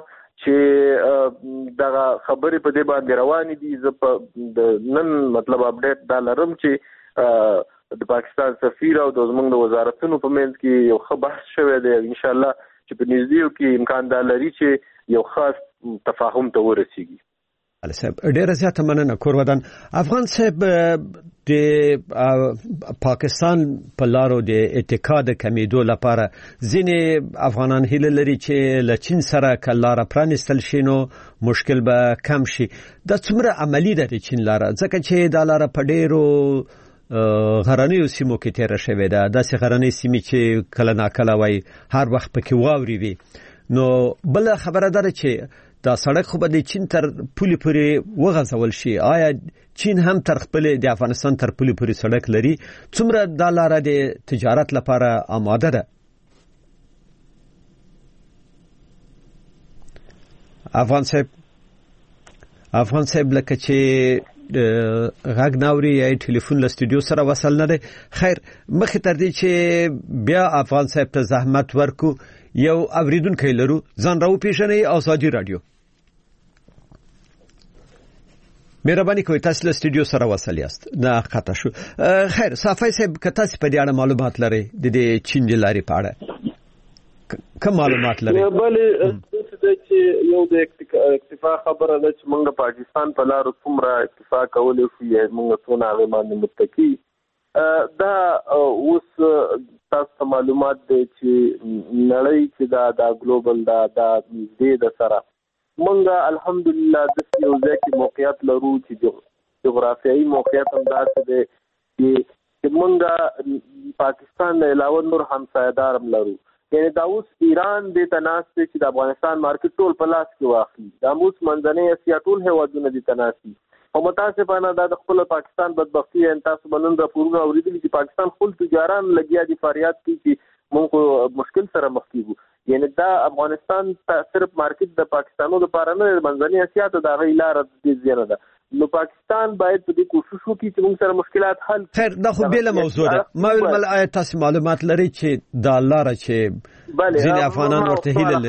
Speaker 6: چې دا خبرې په دې باندې روانې دي. زه په نن مطلب اپډیټ دا لرم چې د پاکستان سفیر او د زموږ د وزارتونو په منځ کې یو ښه بحث شوی دی. ان شاء الله چې په نږدې کې امکان دا لري چې یو خاص تفاهم ته ورسیږي.
Speaker 4: علي صاحب ډېر زیات مننه. کور ودان افغان صاحب د پاکستان په لارو د اتحاد کمیدو لپاره ځینې افغانان هیله لري چې له چین سره کلاره پرانستل شي نو مشکل به کم شي. دا څومره عملی ده د چین لاره ځکه چې دا لاره په ډیرو غرنیو سیمو کې تیر شوې ده، داسې غرنۍ سیمې چې کله ناکله وای هر وخت پکې واوري وي. نو بل خبره ده چې دا سړک خو به د چین تر پولې پورې وغځول شي. آیا چین هم تر خپل د افغانستان تر پولې پورې سړک لري؟ څومره دا لاره د تجارت لپاره آماده ده؟ افغان صاحب لکه چې غږ ناوري یا ټلیفون له استودیو سره وصل نه دی. خیر مخې تر دې چې بیا افغان صاحب ته زحمت ورکو یو اوریدونکی لرو، ځان راو پیژنئ. ازادي رادیو مهرباني کوئ تاسو له استودیو سره وصل یاست. نه خطا شو. خیر صافی صاحب که تاسو په دې اړه معلومات لرئ د چین د لارې په اړه کوم معلومات لرئ؟
Speaker 6: بلې د چې یو د اکتفا خبره ده چې موږ پاکستان په لارو څومره اکتفا کولی شو یا موږ څونه هغې باندې متکي. دا اوس تاسو ته معلومات دی چې نړۍ چې دا ګلوبل دا نږدې ده سره موږ الحمدلله داسې یو ځای کې موقعیت لرو چې جغرافیایي موقعیت هم داسې دی چې موږ پاکستان نه علاوه نور همسایه‌دار هم لرو. یعنی دا اوس ایران دې ته ناست دی چې د افغانستان مارکیټ ټول په لاس کې واخلي. دا اوس منځنۍ اسیا ټول هېوادونه دې ته ناست دي. او متاسفانه دا د خپل پاکستان بدبختي ان تاسو باندې راپورونه اوریدلي چې پاکستان خپل تجاران لګیا دي فریاد کوي چې موږ مشکل سره مخ کیږو. یعنی دا افغانستان صرف مارکیټ د پاکستانو لپاره نه منځنۍ اسیا ته دا غي لار دې زیره ده. نو پاکستان باید په دې کوشش وکړي چې موږ سره مشکلات حل. خیر
Speaker 4: دا خو بیل موضوع ده. ما ویل آیا تاسو معلومات لرئ چې دا لار چې ځینې افغانان ورته هیله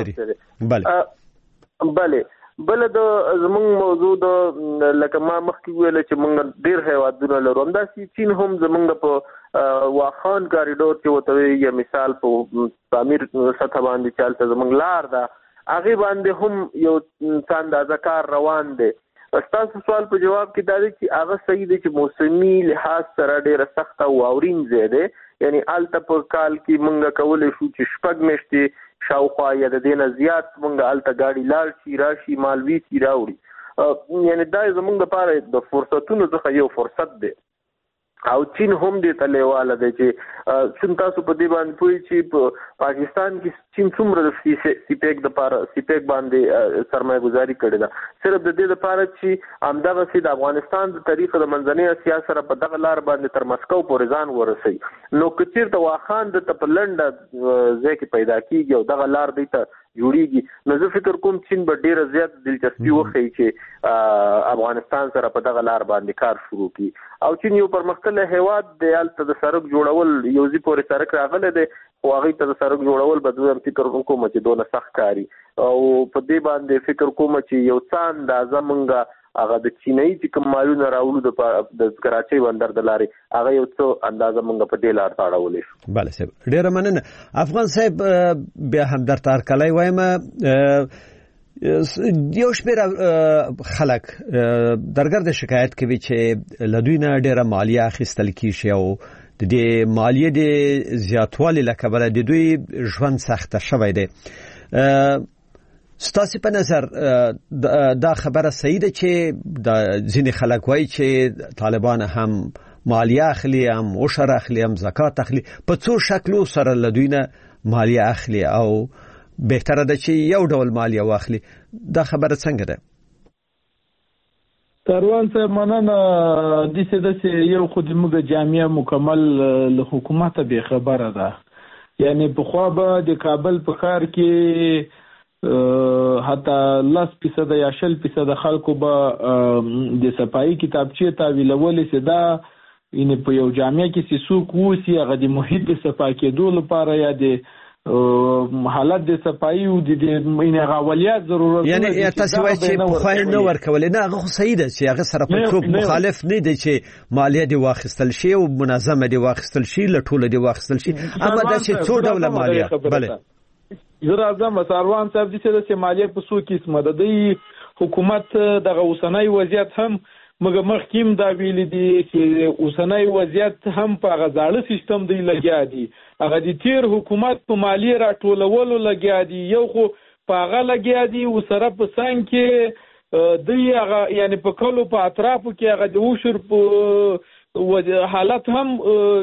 Speaker 4: لري؟
Speaker 6: بله بل د زمونږ موضوع د لکه ما مخکې ویل چې موږ ډیر هیوادونه لرو، همداسې چین هم زمونږ په واخان کاریډور چې ورته یا مثال په تعمیر سطح باندې چالته زمونږ لار ده هغې باندې هم یو څه اندازه کار روان دی. ستاسو سوال په جواب کې دا دی چې هغه صحیح دی چې موسمي لحاظ سره ډیره سخته واورین ځای دی. یعنی هلته په کال کې موږ کولی شو چې 6 میاشتې شاوخوا یا د دې نه زیات موږ هلته ګاډي لاړ شي راشي مالوي شي راوړي. یعنی دا زموږ لپاره د فرصتونو څخه یو فرصت دی. او چین هم دې ته لیواله دی چې چون تاسو په دې باندې پوهئ چې په پاکستان کې چین څومره د سیپیک باندې سرمایه گذاري کړې ده، صرف د دې لپاره چې همدغسې د افغانستان د تاریخ د منځنۍ اسیا سره په دغه لار باندې تر مسکو پورې ځان ورسوي. نو که چېرته واخان د ته په لنډه ځای کې پیدا کېږي او دغه لار دی ته جوړیږي، نو زه فکر کوم چین به ډیره زیات دلچسپي وښیي چې افغانستان سره په دغه لار باندې کار شروع کړي. او چین یو پرمختللی هیواد دی، هلته د سړک جوړول یو ځای پورې سړک راغلی دی خو هغې ته د سړک جوړول به زه فکر کوم چې دونه سخت کاري. او په دې باندې فکر کوم چې یو څه اندازه موږ هغه د چینایي چې کوم مالونه راوړو د کراچۍ بندر د لارې هغه یو څه اندازه موږ په دې لار ته اړولی شو.
Speaker 4: بله صاحب ډېره مننه. افغان صاحب بیا هم درته هرکلی وایم، یو شمېر خلک درګرد شکایت کوي چې له دوی نه ډېره مالیه اخیستل کېږي او د دې مالیې د زیاتوالي له کبله د دوی ژوند سخته شوی دی. ستاسو په نظر دا خبره صحیح ده چې د ځینې خلک وایي چې طالبان هم مالیه اخلي، هم عشر اخلي، هم زکات اخلي، په څو شکلو سره له دوی نه مالیه اخلي او بهتره ده چې یو ډول مالیه واخلي. دا خبره څنګه ده؟
Speaker 8: کاروان صاحب مننه. داسې یو خو زموږ جامعه مکمل له حکومته بې خبره ده. یعنی پخوا به د کابل په ښار کې حتی 10% یا 20% خلکو به د صفایي کتابچې تاویلولې چې دا یعنې په یو جامعه کې چې څوک اوسي هغه د محیط د صفا کېدو لپاره یا د حالت د صفایي او د هغه اولیات ضرورت
Speaker 4: یعنی تاسو وایئ چې پخوا یې نه ورکولې. نه هغه خو صحیح ده چې هغه سره په څوک مخالف نه دی چې مالیه دې واخیستل شي او منظمه دې واخیستل شي، له ټوله دې واخیستل شي، اما دا چې څو ډوله مالیه. بله
Speaker 8: زه راځم ساروان صاحب داسې مالیه په څو قسمه ده. د حکومت دغه اوسنی وضعیت هم مګ مخکیم دا ویل دي چې اوسنۍ وضعیت هم په غزاړه سیستم دی لګیا دي هغه د تیر حکومت په مالی راټولولو لګیا دي یو خو په هغه لګیا دي او سره په څنګ کې دی هغه یعنی په کلو په اطرافو کې هغه د اوشر په حالت هم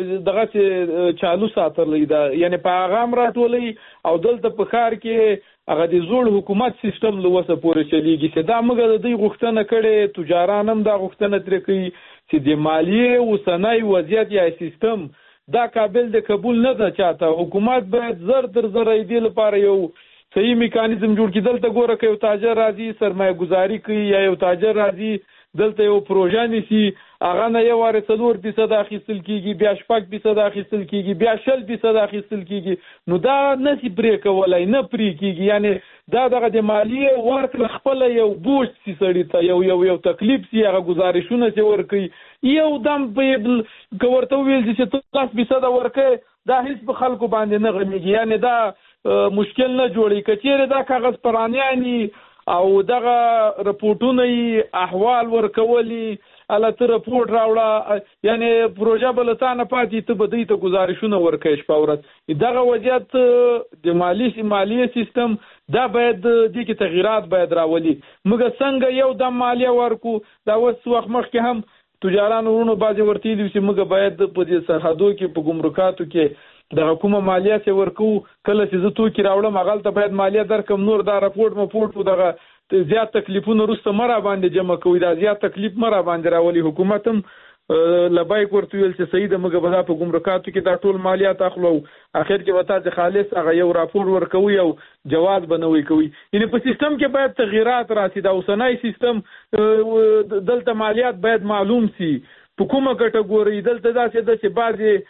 Speaker 8: دغه چالو ساتلی دا یعنی په هغه هم راټولي او دلته په ښار کې هغه د زوړ حکومت سیستم له وسه پورې چلیږي چې دا موږ د دې غوښتنه کړې تجاران هم دا غوښتنه ترې کوي چې د مالیې اوسنی وضعیت یا سیستم دا قابل د قبول نه ده چاته حکومت باید زر تر زر دې لپاره یو صحیح میکانیزم جوړ کړي دلته ګوره که یو تاجر راځي سرمایه گذاري کوي یا یو تاجر راځي دلته یو پروژه نیسي هغه نه یو واره 4% اخیستل کیږي بیا 6% اخیستل کیږي بیا 6% اخیستل کیږي نو دا نسی پرې کولای نه پرې کیږي یعنی دا دغه د مالیې ورکړه خپل یو بوج سي سړی ته یو تکلیف سي هغه گزارشونه سي ورکي یو دم په ورته ویل چې 10% ورکه دا هیڅ په خلکو باندې نه غمیږي یعنی دا مشکل نه جوړي کچېره دا کاغذ پرانیانی او دغه رپورټونه احوال ورکولي الته رپورټ راوړه یعنی پروژه بلتانه پاتې ته بدی ته گزارشونه ورکې شپورت دغه وضعیت د مالیې سیستم دا باید د کې تغیرات باید راولي موږ څنګه یو د مالیه ورکو دا وس وخت مخکې هم تجارانو ورونو باندې ورتي دي چې موږ باید په دې سرحدو کې په ګمرکاتو کې د حکومت مالیه څخه ورکو کله چې زه توکي راوړم هغه ته باید مالیه درکم نور دا رپورټ دغه زیات تکلیفونه وروسته مره باندې جمع کوي دا زیات تکلیف مره باندې راولي حکومت هم لبایک ورته ویل چې صحیح د موږ په ګمرکاتو کې دا ټول مالیات اخلو اخر کې وتا چې خالص هغه یو راپور ورکوي او جواز بنوي کوي یعنی په سیستم کې باید تغیرات راسي دا اوسنۍ سیستم دلته مالیات باید معلوم سي په کومه کټګوري دلته دا چې بعضي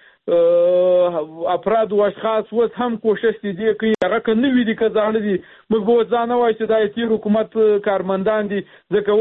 Speaker 8: افراد او اشخاص وس هم کوشش دي کوي هغه کنه وی دي کزاړه دي موږ به ځانه وای چې د تیر حکومت کارمندان دي ځکه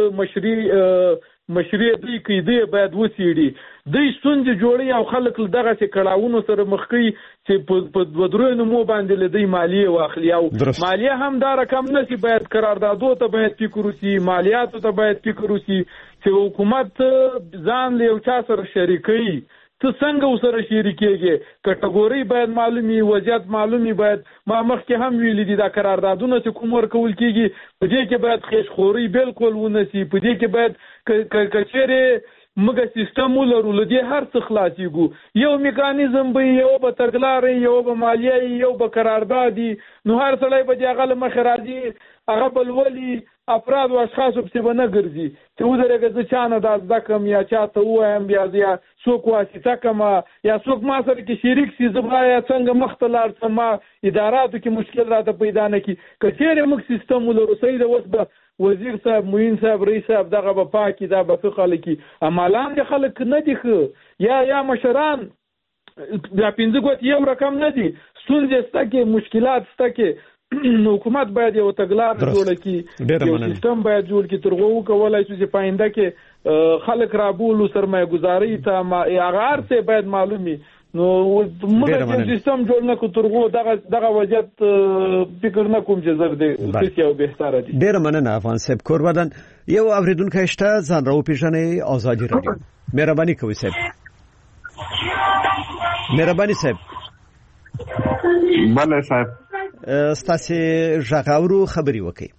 Speaker 8: وس مشروع دی کې دی باید وسیړي د ستونزې جوړي او خلک دغه څه کړهونو سره مخ کوي چې په درونو مو باندې لدی مالیه واخلي او مالیه هم دا رقم نشي باید قراردادو ته باید فکر وسی مالیاتو ته باید فکر وسی چې حکومت ځان له یو چا سره شریکي ته څنګه وسره شریکيږي کټګوري باید معلومي وضعیت معلومي باید ما مخکې هم ویل دي دا قراردادونه چې کوم ورکول کیږي په دې کې باید خېشخوري بالکل ونسي په دې کې باید کچېره موږ سیستم ولرو لدی هر څه خلاصيږي یو میکانیزم به یو به تګلارې یو به مالیه یو به قراردادي نو هر څلای به دغه مخراجي هغه بلولي افراد او اشخاص په څه نه ګرځي چې ودرېږي چې چانه د ځکم یا چاته وایم بیا څوک واسطه کما یا څوک ما سره کې شریک سي زبایا څنګه مختلار سما اداراتو کې مشکل راته پیدا نه کی کچېره موږ سیستم ولرو سید وسبه وزیر صاحب موین صاحب رئیس صاحب دغه په پاکي دا به خلک عملان دي خلک نه دي یا مشران دا پنځه ګوت یو رقم نه دي ستونزې ستکه مشکلات ستکه حکومت باید یو تګلار جوړ کړي یو سیستم باید جوړ کړي ترغو کولای شي چې پاینده کې خلک رابول سرمایه گذاري ته هغه څه باید معلومي نو موږ سیستم جوړ نه کو ترغو دغه وضعیت فکر نه کوم چې زر دې څه یو بهتره دي
Speaker 4: ډیر مننه افغان صاحب قربان یو اوریدونکو شته ځان راو پیژنې ازادي رادیو مهرباني کوئ صاحب مهرباني صاحب
Speaker 12: بله صاحب
Speaker 4: ستاسو ژغاورو خبري وکي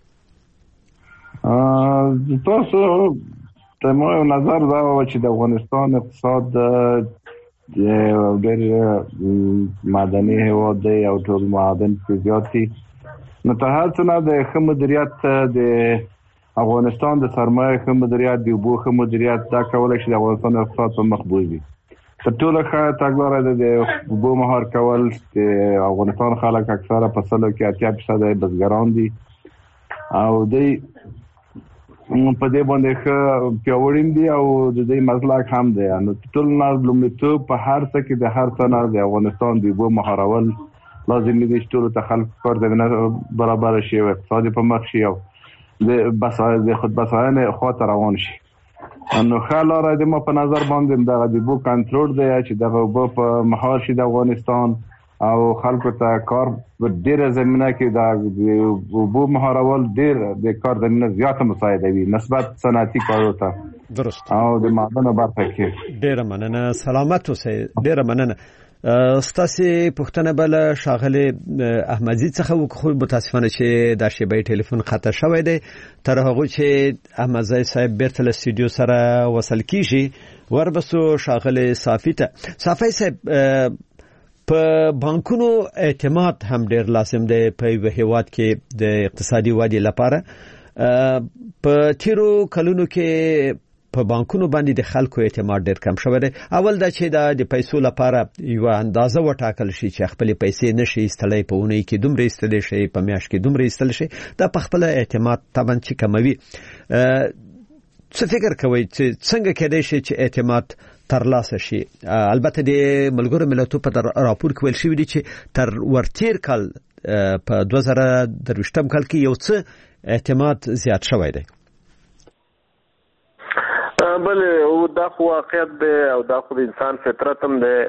Speaker 12: تاسو ته مو نظر دا و چې د افغانستان اقتصاد ډېر معدني هیواد دی او ټول معدن په زیاتي نو ته هڅه نه د خمدریات د افغانستان د سرمایه خمدریات دی بو خمدریات دا کولای شي د افغانستان اقتصاد په مخ بوزي ټول ښه تګلاره د بو مهار کول چې افغانستان خلک اکثره په سلو کې 80% بزګران دي او دوی په دې باندې ښه پیاوړین دي او د دې مسلک هم دی نو ټول نه لومړیتوب په هر څه کې د هر څه نه د افغانستان د بو مهارول لازم دي چې ټول ته خلک کار زمينه برابر شي او اقتصادي په مخ شي او د خود بساینه خاطر روان شي نو خلاره د ما په نظر باندې د بو کنټرول دی چې د بو په مهار شي د افغانستان او خلکو ته کار په ډیره زمینه کې د وبو مهارول ډیر د کار زمینه زیاته مساعدوي نسبت صنعتي کارو ته.
Speaker 4: درست.
Speaker 12: او د معدنو برخه کې
Speaker 4: ډیره مننه. سلامت اوسئ. ډیره مننه. ستاسو پښتنه بل شاغله احمدزي څخه خو متاسفانه چې د شیبې ټلیفون خطا شوی دی. تر هغه چې احمدزي صاحب بیرته له استودیو سره وصل کیږي وربسو شاغله صافی ته. صافی صاحب په بانکونو اعتماد هم ډیر لازم دی په یو هیواد کې د اقتصادي ودې لپاره. په تیرو کلونو کې په بانکونو باندې د خلکو اعتماد ډیر کم شوی دی. اول دا چې د پیسو لپاره یو اندازه وټاکل شي چې خپل پیسې نشي استلای په اونۍ کې دومره استلای شي په میاشت کې دومره استلای شي دا په خپل اعتماد طبعا چې کموي. څه فکر کوي چې څنګه کېدای شي چې اعتماد ترلاسه شي؟ البته د ملګرو ملتونو په راپور کې ویل شوی دی چې تر ورتیر کال په 2023 کال کې یو څه اعتماد زیات شوی دی.
Speaker 6: بله او دا خو واقعیت دی او دا خو د انسان فطرت هم دی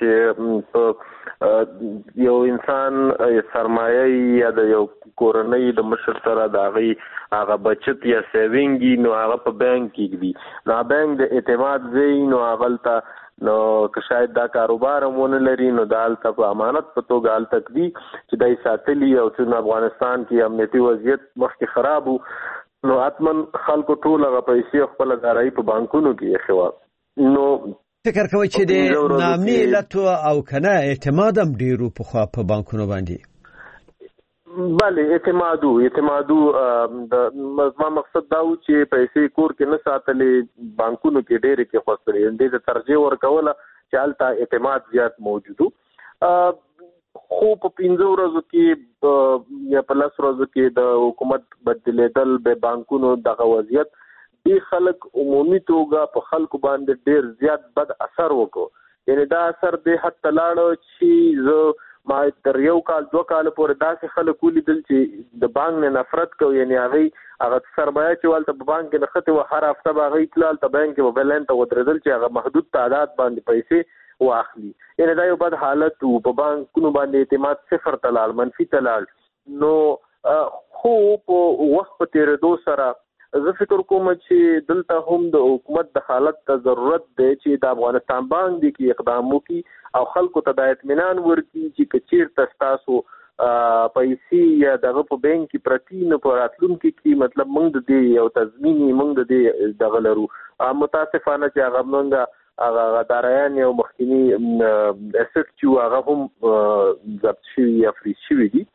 Speaker 6: چې یو انسان سرمایه یا د یو کورنۍ د مشر سره د هغه بچت یا سیوینګ نو هغه په بانک کې دی. نو بانک د اعتماد ځای نو هغه نو که شاید دا کاروبار مون لري نو دالته په امانت په توګه ال تکدي چې دای ساتلی او چې افغانستان کې امنیتي وضعیت مخکې خراب وو نو اتمن خلکو ټول هغه پیسې خپل دارایی په بانکونو کې خوا. نو
Speaker 4: فکر کوي چې د نامي لټو او کنه اعتماد هم ډیرو په خوا په بانکونو باندې.
Speaker 6: بله اعتمادو د ما مقصد دا و چې پیسې کور کې نه ساتلې بانکونو کې ډېر کې خوستري دې ته ترجیح ورکوله چې هلته اعتماد زیات موجودو. خو په 15 ورځو کې یا په 10 ورځو کې د حکومت بدلیدل به بانکونو دغه وضعیت دی خلک عمومي توګه په خلکو باندې ډیر زیات بد اثر وکړو. یعنی دا اثر به حتی لاړ چې ما تر یو کال 2 کال پورې داسې خلک ولیدل چې د بانک نه نفرت کوي. یعنی هغه سرمایه چې ولته په بانک کې نخته و هر هفته به هغه اطلاع ته بانک په بلنټ ودرېدل چې هغه محدود تعداد باندې پیسې واخلي. یعنی دا یو بد حالت وو. په بانکونو باندې اعتماد صفر تلال منفي تلال. نو خو په وخت په تیرېدو سره زه فکر کوم چې دلته هم د حکومت د حالت ته ضرورت دی چې د افغانستان بانک دی کې اقدام وکړي او خلکو ته د اطمینان ورکړي چې کچیرته تاسو پیسې یا دغه په بانک کې پرتی نه په راتلونکي کې مطلب موږ د دې یو تضمینی موږ د دې دغه لرو. متاسفانه چې هغه موږ هغه دارایان یو مخکنی اسټ چې هغه هم ضبط شوی یا فریز شوی دي.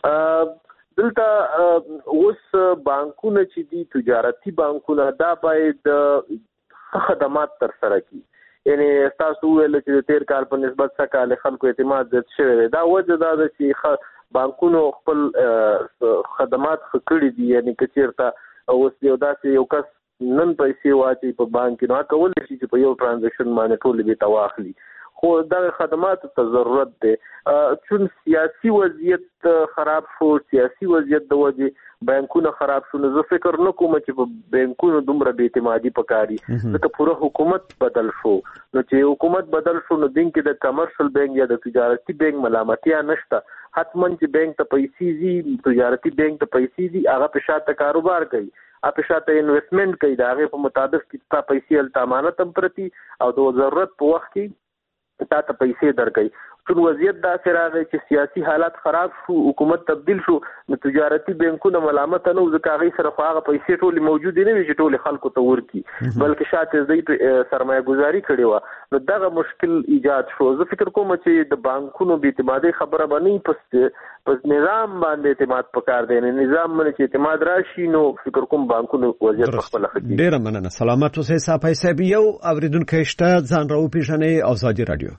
Speaker 6: دلته اوس بانکونه چې دي تجارتي بانکونه دا باید خدمات تر سره کړي. یعنی تاسو ویل چې تیر کال په نسبت څخه کال خلکو اعتماد زیات شوی دی. دا وجه دا ده چې بانکونو خپل خدمات خکړي دي. یعنی کچیرته اوس یو داسې یو کس نن پیسې واچي په بانک کې نو کول شي چې په یو ترانزیکشن باندې ټول به تواخلي. خو دا خدمات ته ضرورت دی. چون سیاسي وضعیت خراب شو سیاسي وضعیت د وجه بانکونه خراب شو نو زه فکر نه کوم چې په بانکونو دومره بې اعتمادي پکاري. ځکه پوره حکومت بدل شو. نو چې حکومت بدل شو نو دین کې د کمرشل بانک یا د تجارتي بانک ملامتیا نشته. حتما چې بانک ته پیسې دي تجارتي بانک ته پیسې دي هغه په شاته کاروبار کوي په شاته انویسټمنټ کوي دا هغه په مطابق کې تا پیسې ال امانت هم پرتی او د ضرورت په وخت کې تا ته پیسې درکړي. چون وضعیت دا سره راغی چې سیاسي حالات خراب شو حکومت تبدیل شو نو تجارتي بانکونو ملامت نه ځکه هغه سره خو هغه پیسې ټول موجود نه وي چې ټول خلکو ته ورکی بلکې شاته دې سرمایه گذاري کړي و نو دغه مشکل ایجاد شو. زه فکر کوم چې د بانکونو بې اعتمادي خبره باندې پس نظام باندې اعتماد پکار دی. نظام باندې چې اعتماد راشي نو فکر کوم بانکونو وضعیت خپل خدي.
Speaker 4: ډیر مننه. سلامات اوسئ. صاحب صاحب یو اوریدونکو شته ځان راو پیژنې آزادي رادیو.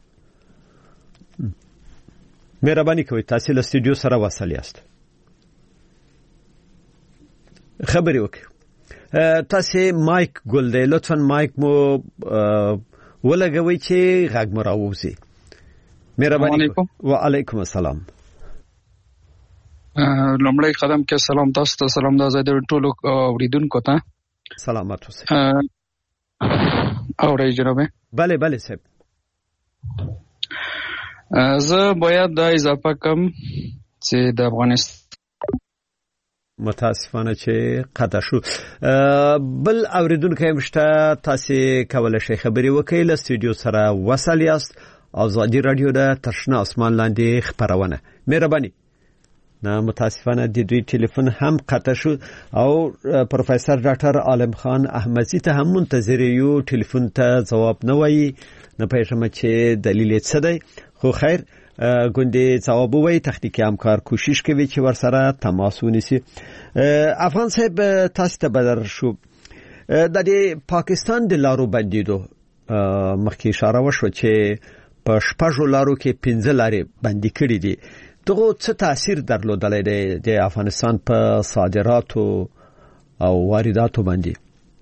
Speaker 4: مهرباني کوئ تاسو له استودیو سره وصل یاست. خبري وکړئ. تاسو مایک ګل دی لطفا مایک مو ولګوي چې غږ مو راوځي. مهرباني وعلیکم السلام.
Speaker 13: لومړی قدم کې سلام تاسو ته سلام د آزادۍ ټولو اوریدونکو ته.
Speaker 4: سلامات اوسئ.
Speaker 13: اورئ جناب؟
Speaker 4: بله صاحب.
Speaker 13: زه باید دا اضافه کوم چې د افغانستان
Speaker 4: متاسفانه چې قطع شو. بل اوریدونکو مشته تاسو کولای شئ خبري وکړئ له استودیو سره وصل یاست. آزادی رادیو د تشنه اسمان لاندې خبرونه. مهرباني. نه متاسفانه د دوی ټلیفون هم قطع شو او پروفیسور ډاکټر عالم خان احمدزي ته هم منتظر یو ټلیفون ته جواب نه وایي. نه پېژنم چې دلیل څه دی خو خیر ګوندې جواب وایي. تخنیکی همکار کوشش کوي چې ورسره تماس ونیسي. افغان صاحب تاسو ته بدر شو د پاکستان د لارو بندیدو مخکې اشاره وشو چې په شپږو لارو کې 15 لارې بندي کړې دي. دغه څه تاثیر درلودلی دی د افغانستان په صادراتو او وارداتو باندې؟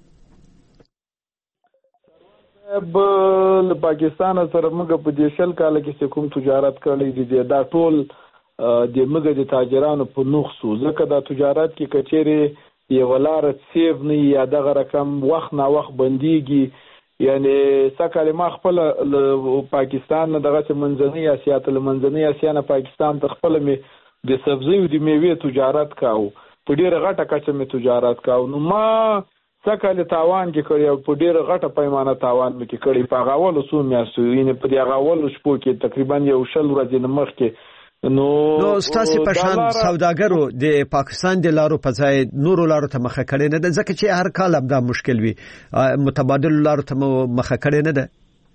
Speaker 8: بل پاکستان سره موږ په دې شل کال کې کوم تجارت کړی دی دا ټول د موږ د تاجرانو په نقصو ځکه دا تجارت کې کچېره یو لار سیف نه یا دغه رقم وخت نه وخت بنديږي. یعنی سکه ما خپل پاکستان نه دغه منځنۍ اسیا ته منځنۍ اسیا نه پاکستان ته خپل می د سبزی او د میوې تجارت کاو په ډیره غټه کچه می تجارت کاو. نو ما سکه له تاوان کې کړی او په ډیره غټه پیمانه تاوان می کې کړی. په غاول سو میاسو یعنی په دې غاول شپو کې تقریبا یو شل ورځې نه مخ کې نو
Speaker 4: ستاسو په شان سوداګرو د پاکستان د لارو په ځای نورو لارو ته مخه کړي نه ده ځکه چې هر کال دا مشکل وي متبادل لارو ته مخه کړي نه ده.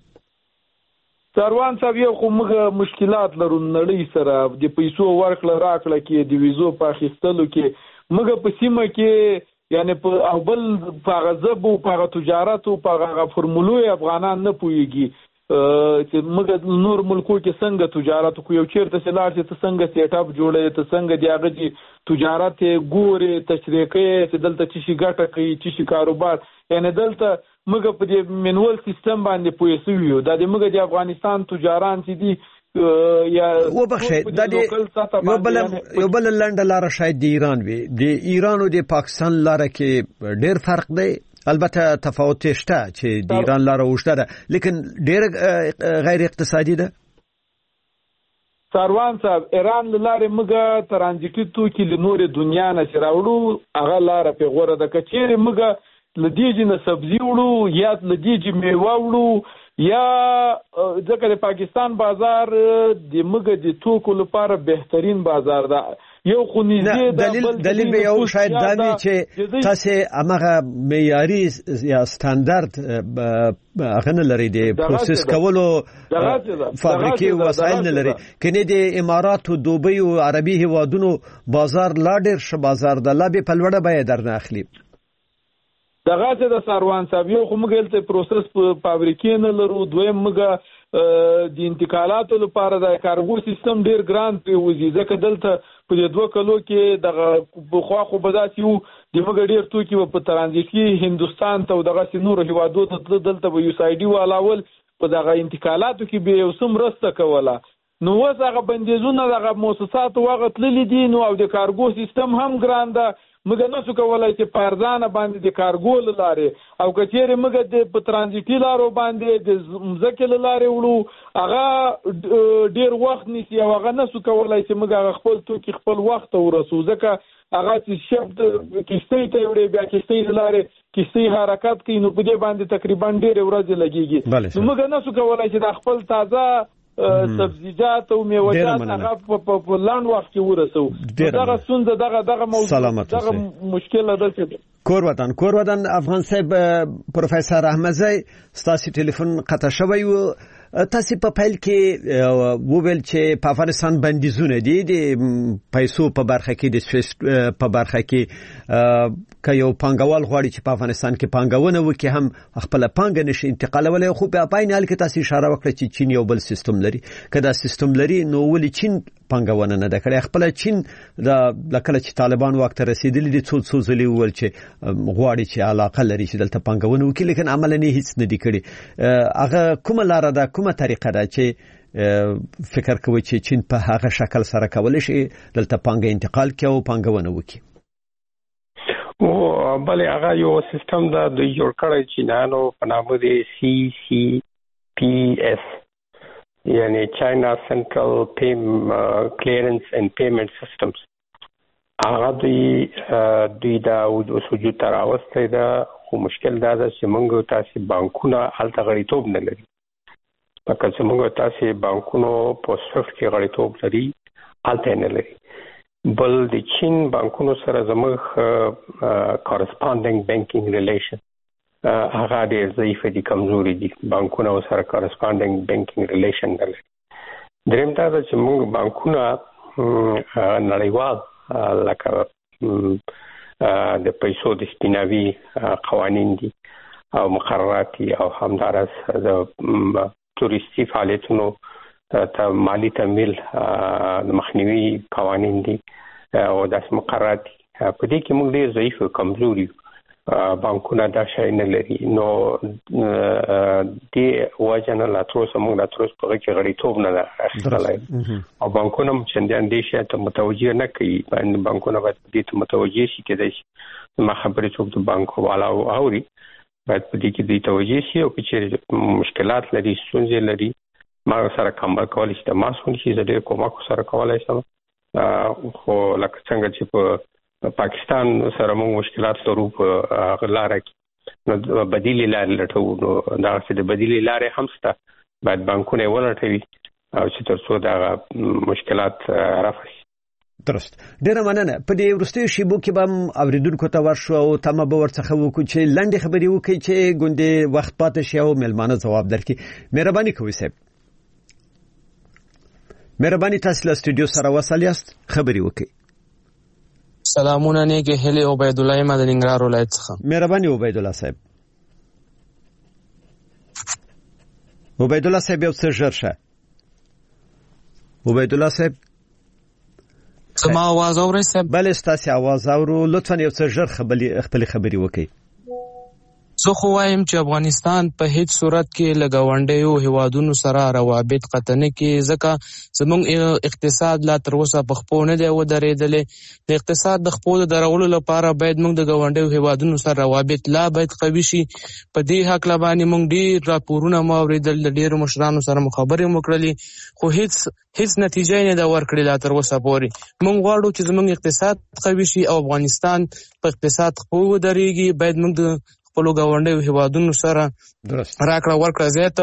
Speaker 8: سروان صاحب یو خو موږ مشکلات لرو نړۍ سره د پیسو ورکړه راکړه کې د ویزو په اخیستلو کې موږ په سیمه کې یعنی په اول په غضب او په تجارت او په فرمولو افغانان نه پويږي چې موږ نور ملکو کې څنګه تجارت کو یو چیرته سلار چې څنګه سیټ اپ جوړې ته څنګه دیغه دي تجارت ګوري تشریحي چې دلته چې شي ګټه کوي چې شي کاروبار یعنی دلته موږ په دې منول سیستم باندې پوهیږو دا د موږ د افغانستان تجاران چې دي یا
Speaker 4: وبخښه د یو بل لنډه لار شاید د ایران وي د ایران او د پاکستان لار کې ډېر فرق دی. البته تفاوت شته چې د ایران لار اوشته ده لیکن ډېر غیر اقتصادي ده.
Speaker 8: سروان صاحب ایران لاره موږ ترانزیټي توکي له نور دنیا نه راوړو هغه لار په غوړه د کچېره موږ لدیجه نه سبزی وړو یا لدیجه میوه وړو یا ځکه د پاکستان بازار د موږ د توکو لپاره بهترین بازار ده. یو خو نږدې
Speaker 4: دلیل به یو شاید دا وي چې تاسو هغه معیاري یا ستاندرد هغه نه لري د پروسس کولو فابریکې او وسایل نه لري. کني د امارات او دوبۍ او عربي هیوادونو بازار لا ډېر ش بازار د لا به په لوړه به درنه اخلي.
Speaker 8: دغه چې د سروان صاحب یو خو موږ ته پروسس فابریکې نه لرو. دویم موږ د انتقالاتو لپاره د کارګو سیستم ډیر ګران پیوځي ځکه دلته په دې 2 کلو کې د خو بداسي وو د موږ ډیر توکي په ترانزیټي هندستان ته او دغه نور هیوادو ته دلته په یو سایډي والاول په دغه انتقالاتو کې به یو سم رسته کوله. نو اوس هغه بندیزونه دغه مؤسسات وغت للی دي نو او د کارګو سیستم هم ګران ده. موږ نه څه کولای چې پارځانه باندې د کارګو لاره او کچېره موږ د ترانزیټي لارو باندې د مزکل لاره وړو هغه ډیر وخت نیسي او هغه نه څه کولای چې موږ خپل توکي خپل وخت ورسو ځکه هغه چې شفت کیسې ته وړي بیا کیسې لاره کیسې حرکت کوي نو په دې باندې تقریبا ډیر ورځې لګيږي. نو موږ نه څه کولای چې د خپل تازه سبزیجات او میوه‌جات هغه په لاند وخت کې ورسو. دغه څنګه دغه موضوع دغه مشکل ده چې
Speaker 4: کور وطن افغان صاحب پروفیسور احمدزي ستاسو ټلیفون قطع شوی و. تاسو په فایل کې وویل چې په افغانستان بندیزونه دي د پیسو په برخه کې د سویس په برخه کې که یو پانګوال غواړي چې په افغانستان کې پانګونه وکړي هم خپل پانګه نشي انتقالولای خو په پاین حال کې تاسو اشاره وکړه چې چین یو بل سیستم لري. کدا سیستم لري نو ولې چین پانګونه نه ده کړې؟ خپل چین د لکه چې طالبان وخت رسیدلی دي څو ځلې وویل چې غواړي چې علاقه لري چې دلته پانګونه وکړي لیکن عملاً هیڅ نه دي کړی. هغه کومه لار ده کومه طریقه ده چې فکر کوي چې چین په هغه شکل سره کولای شي دلته پانګه انتقال کوي او پانګونه وکړي؟
Speaker 14: او بل هغه یو سیستم دا د جوړ کړی چینانو په نامه دی CCPS یعنی چاینا سنټرل کلیرنس اند پیمنٹ سیستمز هغه دوی دا وجود ته راوستی ده، خو مشکل دا ده چې موږ تاسې بانکونه هلته غړیتوب نه لري. لکه چې موږ تاسې بانکونو په سویفټ کې غړیتوب لري، هلته نه لري. بل د چین بانکونو سره زموږ کارسپانډینګ بانکینګ ریلیشن هغه ډېر ضعیف دي، کمزوري دي. بانکونه سره کارسپانډینګ بانکینګ ریلیشن نه لري. دریم دا ده چې موږ بانکونه نړیوال لکه د پیسو د سپیناوي قوانین دي او مقررات دي، او همدارس د تورستي فعالیتونو ته مالی تمویل د مخنیوي قوانین دي او داسې مقررات دي. په دې کې موږ ډېر ضعیف او کمزوري بانکونه دا شی نه لري. نو دې وجه نه لا تر اوسه موږ لا تر اوسه په هغه کې غړیتوب نه ده اخیستلی او بانکونه هم چندان دې شي ته متوجه نه کوي. بانکونه باید دې ته متوجه شي، کېدای شي ما خبرې څوک د بانک والا اوري، باید په دې کې دې توجه شي او که چېرې مشکلات لري، ستونزې لري، ما سره کمبر کولی شي، تماس ونیسي، زه ډېر کومک ورسره کولی شم. خو لکه څنګه چې په پاکستان سره موږ مشکلات لرو په هغه لاره کې، نو بدیلې لارې لټوو. نو دغسې د بدیلې لارې هم شته، باید بانکونه یې ولټوي او چې تر څو دغه مشکلات رفع شي.
Speaker 4: درست. ډیره مننه. په دې وروستیو شیبو کې به هم اورېدونکو ته ورشو او تمه به ورڅخه وکړو چې لنډې خبرې وکړي چې ګوندې وخت پاتې شي او میلمانه ځواب درکړي. مهرباني کوئ صاحب. مهرباني تاسو له سټوډیو سره وصل یاست، خبرې وکړئ.
Speaker 15: سلامونه نیکه هلی عبید الله ما د ننګرهار ولایت څخه.
Speaker 4: مهرباني عبید الله صاحب. عبید الله صاحب یو څه ژر شه. عبید الله صاحب
Speaker 15: زما आवाज اورئ صاحب؟
Speaker 4: بله ستاسو आवाज اورو. لطفا یو څه ژر خپل خبرې وکړئ.
Speaker 15: زه خو وایم چې افغانستان په هیڅ صورت کې له ګاونډیو هیوادونو سره روابط قطع نه کوي، ځکه زموږ اقتصاد لا تر اوسه په خپو نه دی ودرېدلی. د اقتصاد د خپو د درولو لپاره باید موږ د ګاونډیو هیوادونو سره روابط لا باید قوي شي. په دې هکله باندې موږ ډېر راپورونه مو اورېدل، د ډېرو مشرانو سره مو خبرې مو کړلې، خو هیڅ نتیجه یې نه ده ورکړې لا تر اوسه پورې. موږ غواړو چې زموږ اقتصاد قوي شي او افغانستان په اقتصاد خپو ودرېږي. باید موږ د خپلو ګاونډیو هیوادونو سره راکړه ورکړه زیاته.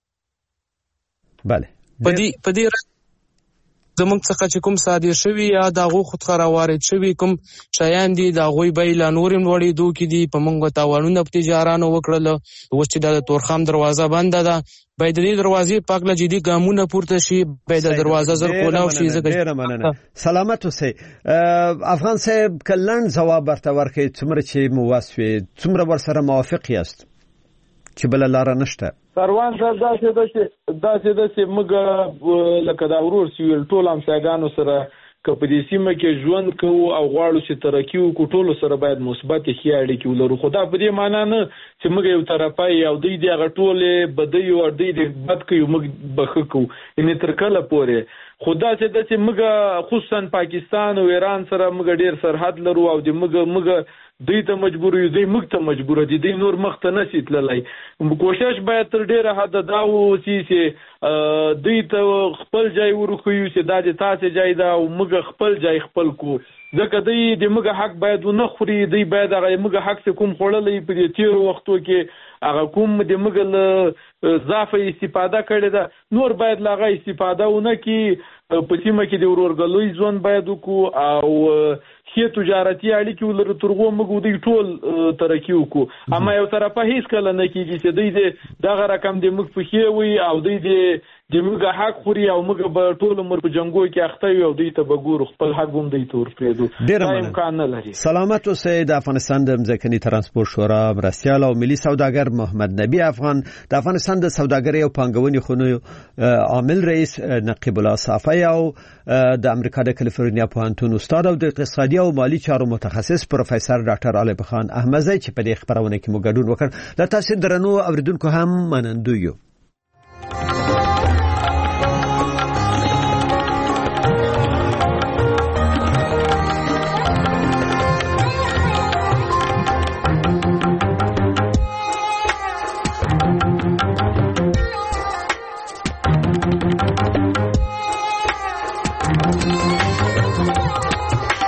Speaker 4: بله
Speaker 15: په دې زموږ څخه چې کوم صادر شوي یا د هغو خودخرا وارد شوي کوم شیان دي، د هغوی بیې لا نور هم لوړېدو کې دي. په موږ تاوانونه په تجارانو وکړل، اوس چې د تورخم دروازه بنده ده، باید د دې دروازې په هکله جدي ګامونه پورته شي، باید د دروازه زر کولاو شي.
Speaker 4: ډېره مننه. سلامت اوسئ. افغان صاحب که لنډ ځواب ورته ورکړئ، څومره چې مو وس وي، څومره ورسره موافق یاست چې بله لاره نشته؟
Speaker 8: سروان صاحب داسې ده چې موږ لکه دا ورور چې ویل ټول همسایګانو سره که په دې سیمه کې ژوند کوو او غواړو چې ترقي وکړو، ټولو سره باید مثبتې ښې اړیکې ولرو. خو دا په دې معنا نه چې موږ یو طرفی او دوی د هغه ټولې بدۍ او دوی د بد کوي موږ به ښه کوو، یعنې تر کله پورې. خو داسې ده چې موږ خصوصا پاکستان او ایران سره موږ ډېر سرحد لرو او د موږ دوی ته مجبور یو، دوی موږ ته مجبور دي، دوی نور مخ ته نشي تللی. کوشش باید تر ډېره حده دا واوسي چې دوی ته خپل ځای ورښیو چې دا د تاسې ځای ده او موږ خپل ځای خپل کو، ځکه دوی د موږ حق باید ونه خوري. دوی باید هغه موږ حق چې کوم خوړلی په دې تېرو وختو کې هغه کوم د موږ له ضعفه استفاده کړې ده، نور باید له هغه استفاده ونه کړي. په سیمه کې د ورورګلوی ژوند باید وکړو او ښې تجارتي اړیکې ولرو، تر هغو موږ دوی ټول ترقي وکړو. اما یو طرفه هېڅ کله نه کېږي چې دوی دغه رقم د موږ پښې وي او دوی د موږ حق خوري او موږ به ټول عمر په جنګو کې اخته وي او دوی ته به ګورو خپل حق هم دوی ته ورپرېږدو. دا امکان نه لري.
Speaker 4: سلامت اوسئ. د افغانستان د ځمکني ترانسپورت شورا مرستیال او ملي سوداګر محمد نبی افغان، د افغانستان د سوداګرۍ او پانګونې خونو عامل رئیس نقیب الله صافی او د امریکا د کالیفورنیا پوهنتون استاد او د اقتصادي او مالی چارو متخصص پروفیسور ډاکټر علي خان احمدزی چې په دې خبرونه کې مو ګډون وکړ. له تاسو درنو اوریدونکو هم منندوی یو.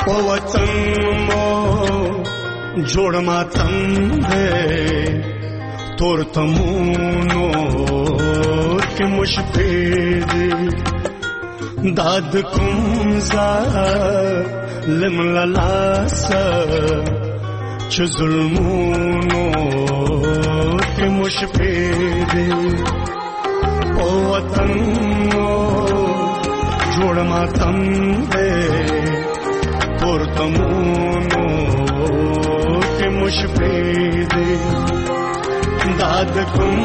Speaker 16: او وطن مو جوړ ماتم دې تور تمونو کې مشفید داد کوم ظالم لاس چې ظلمونو کې مشفید او وطن مو جوړ ماتم دې تور تمونو کې مشفید داد کوم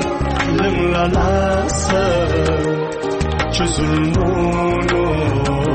Speaker 16: ظالم لاس چې ظلمونو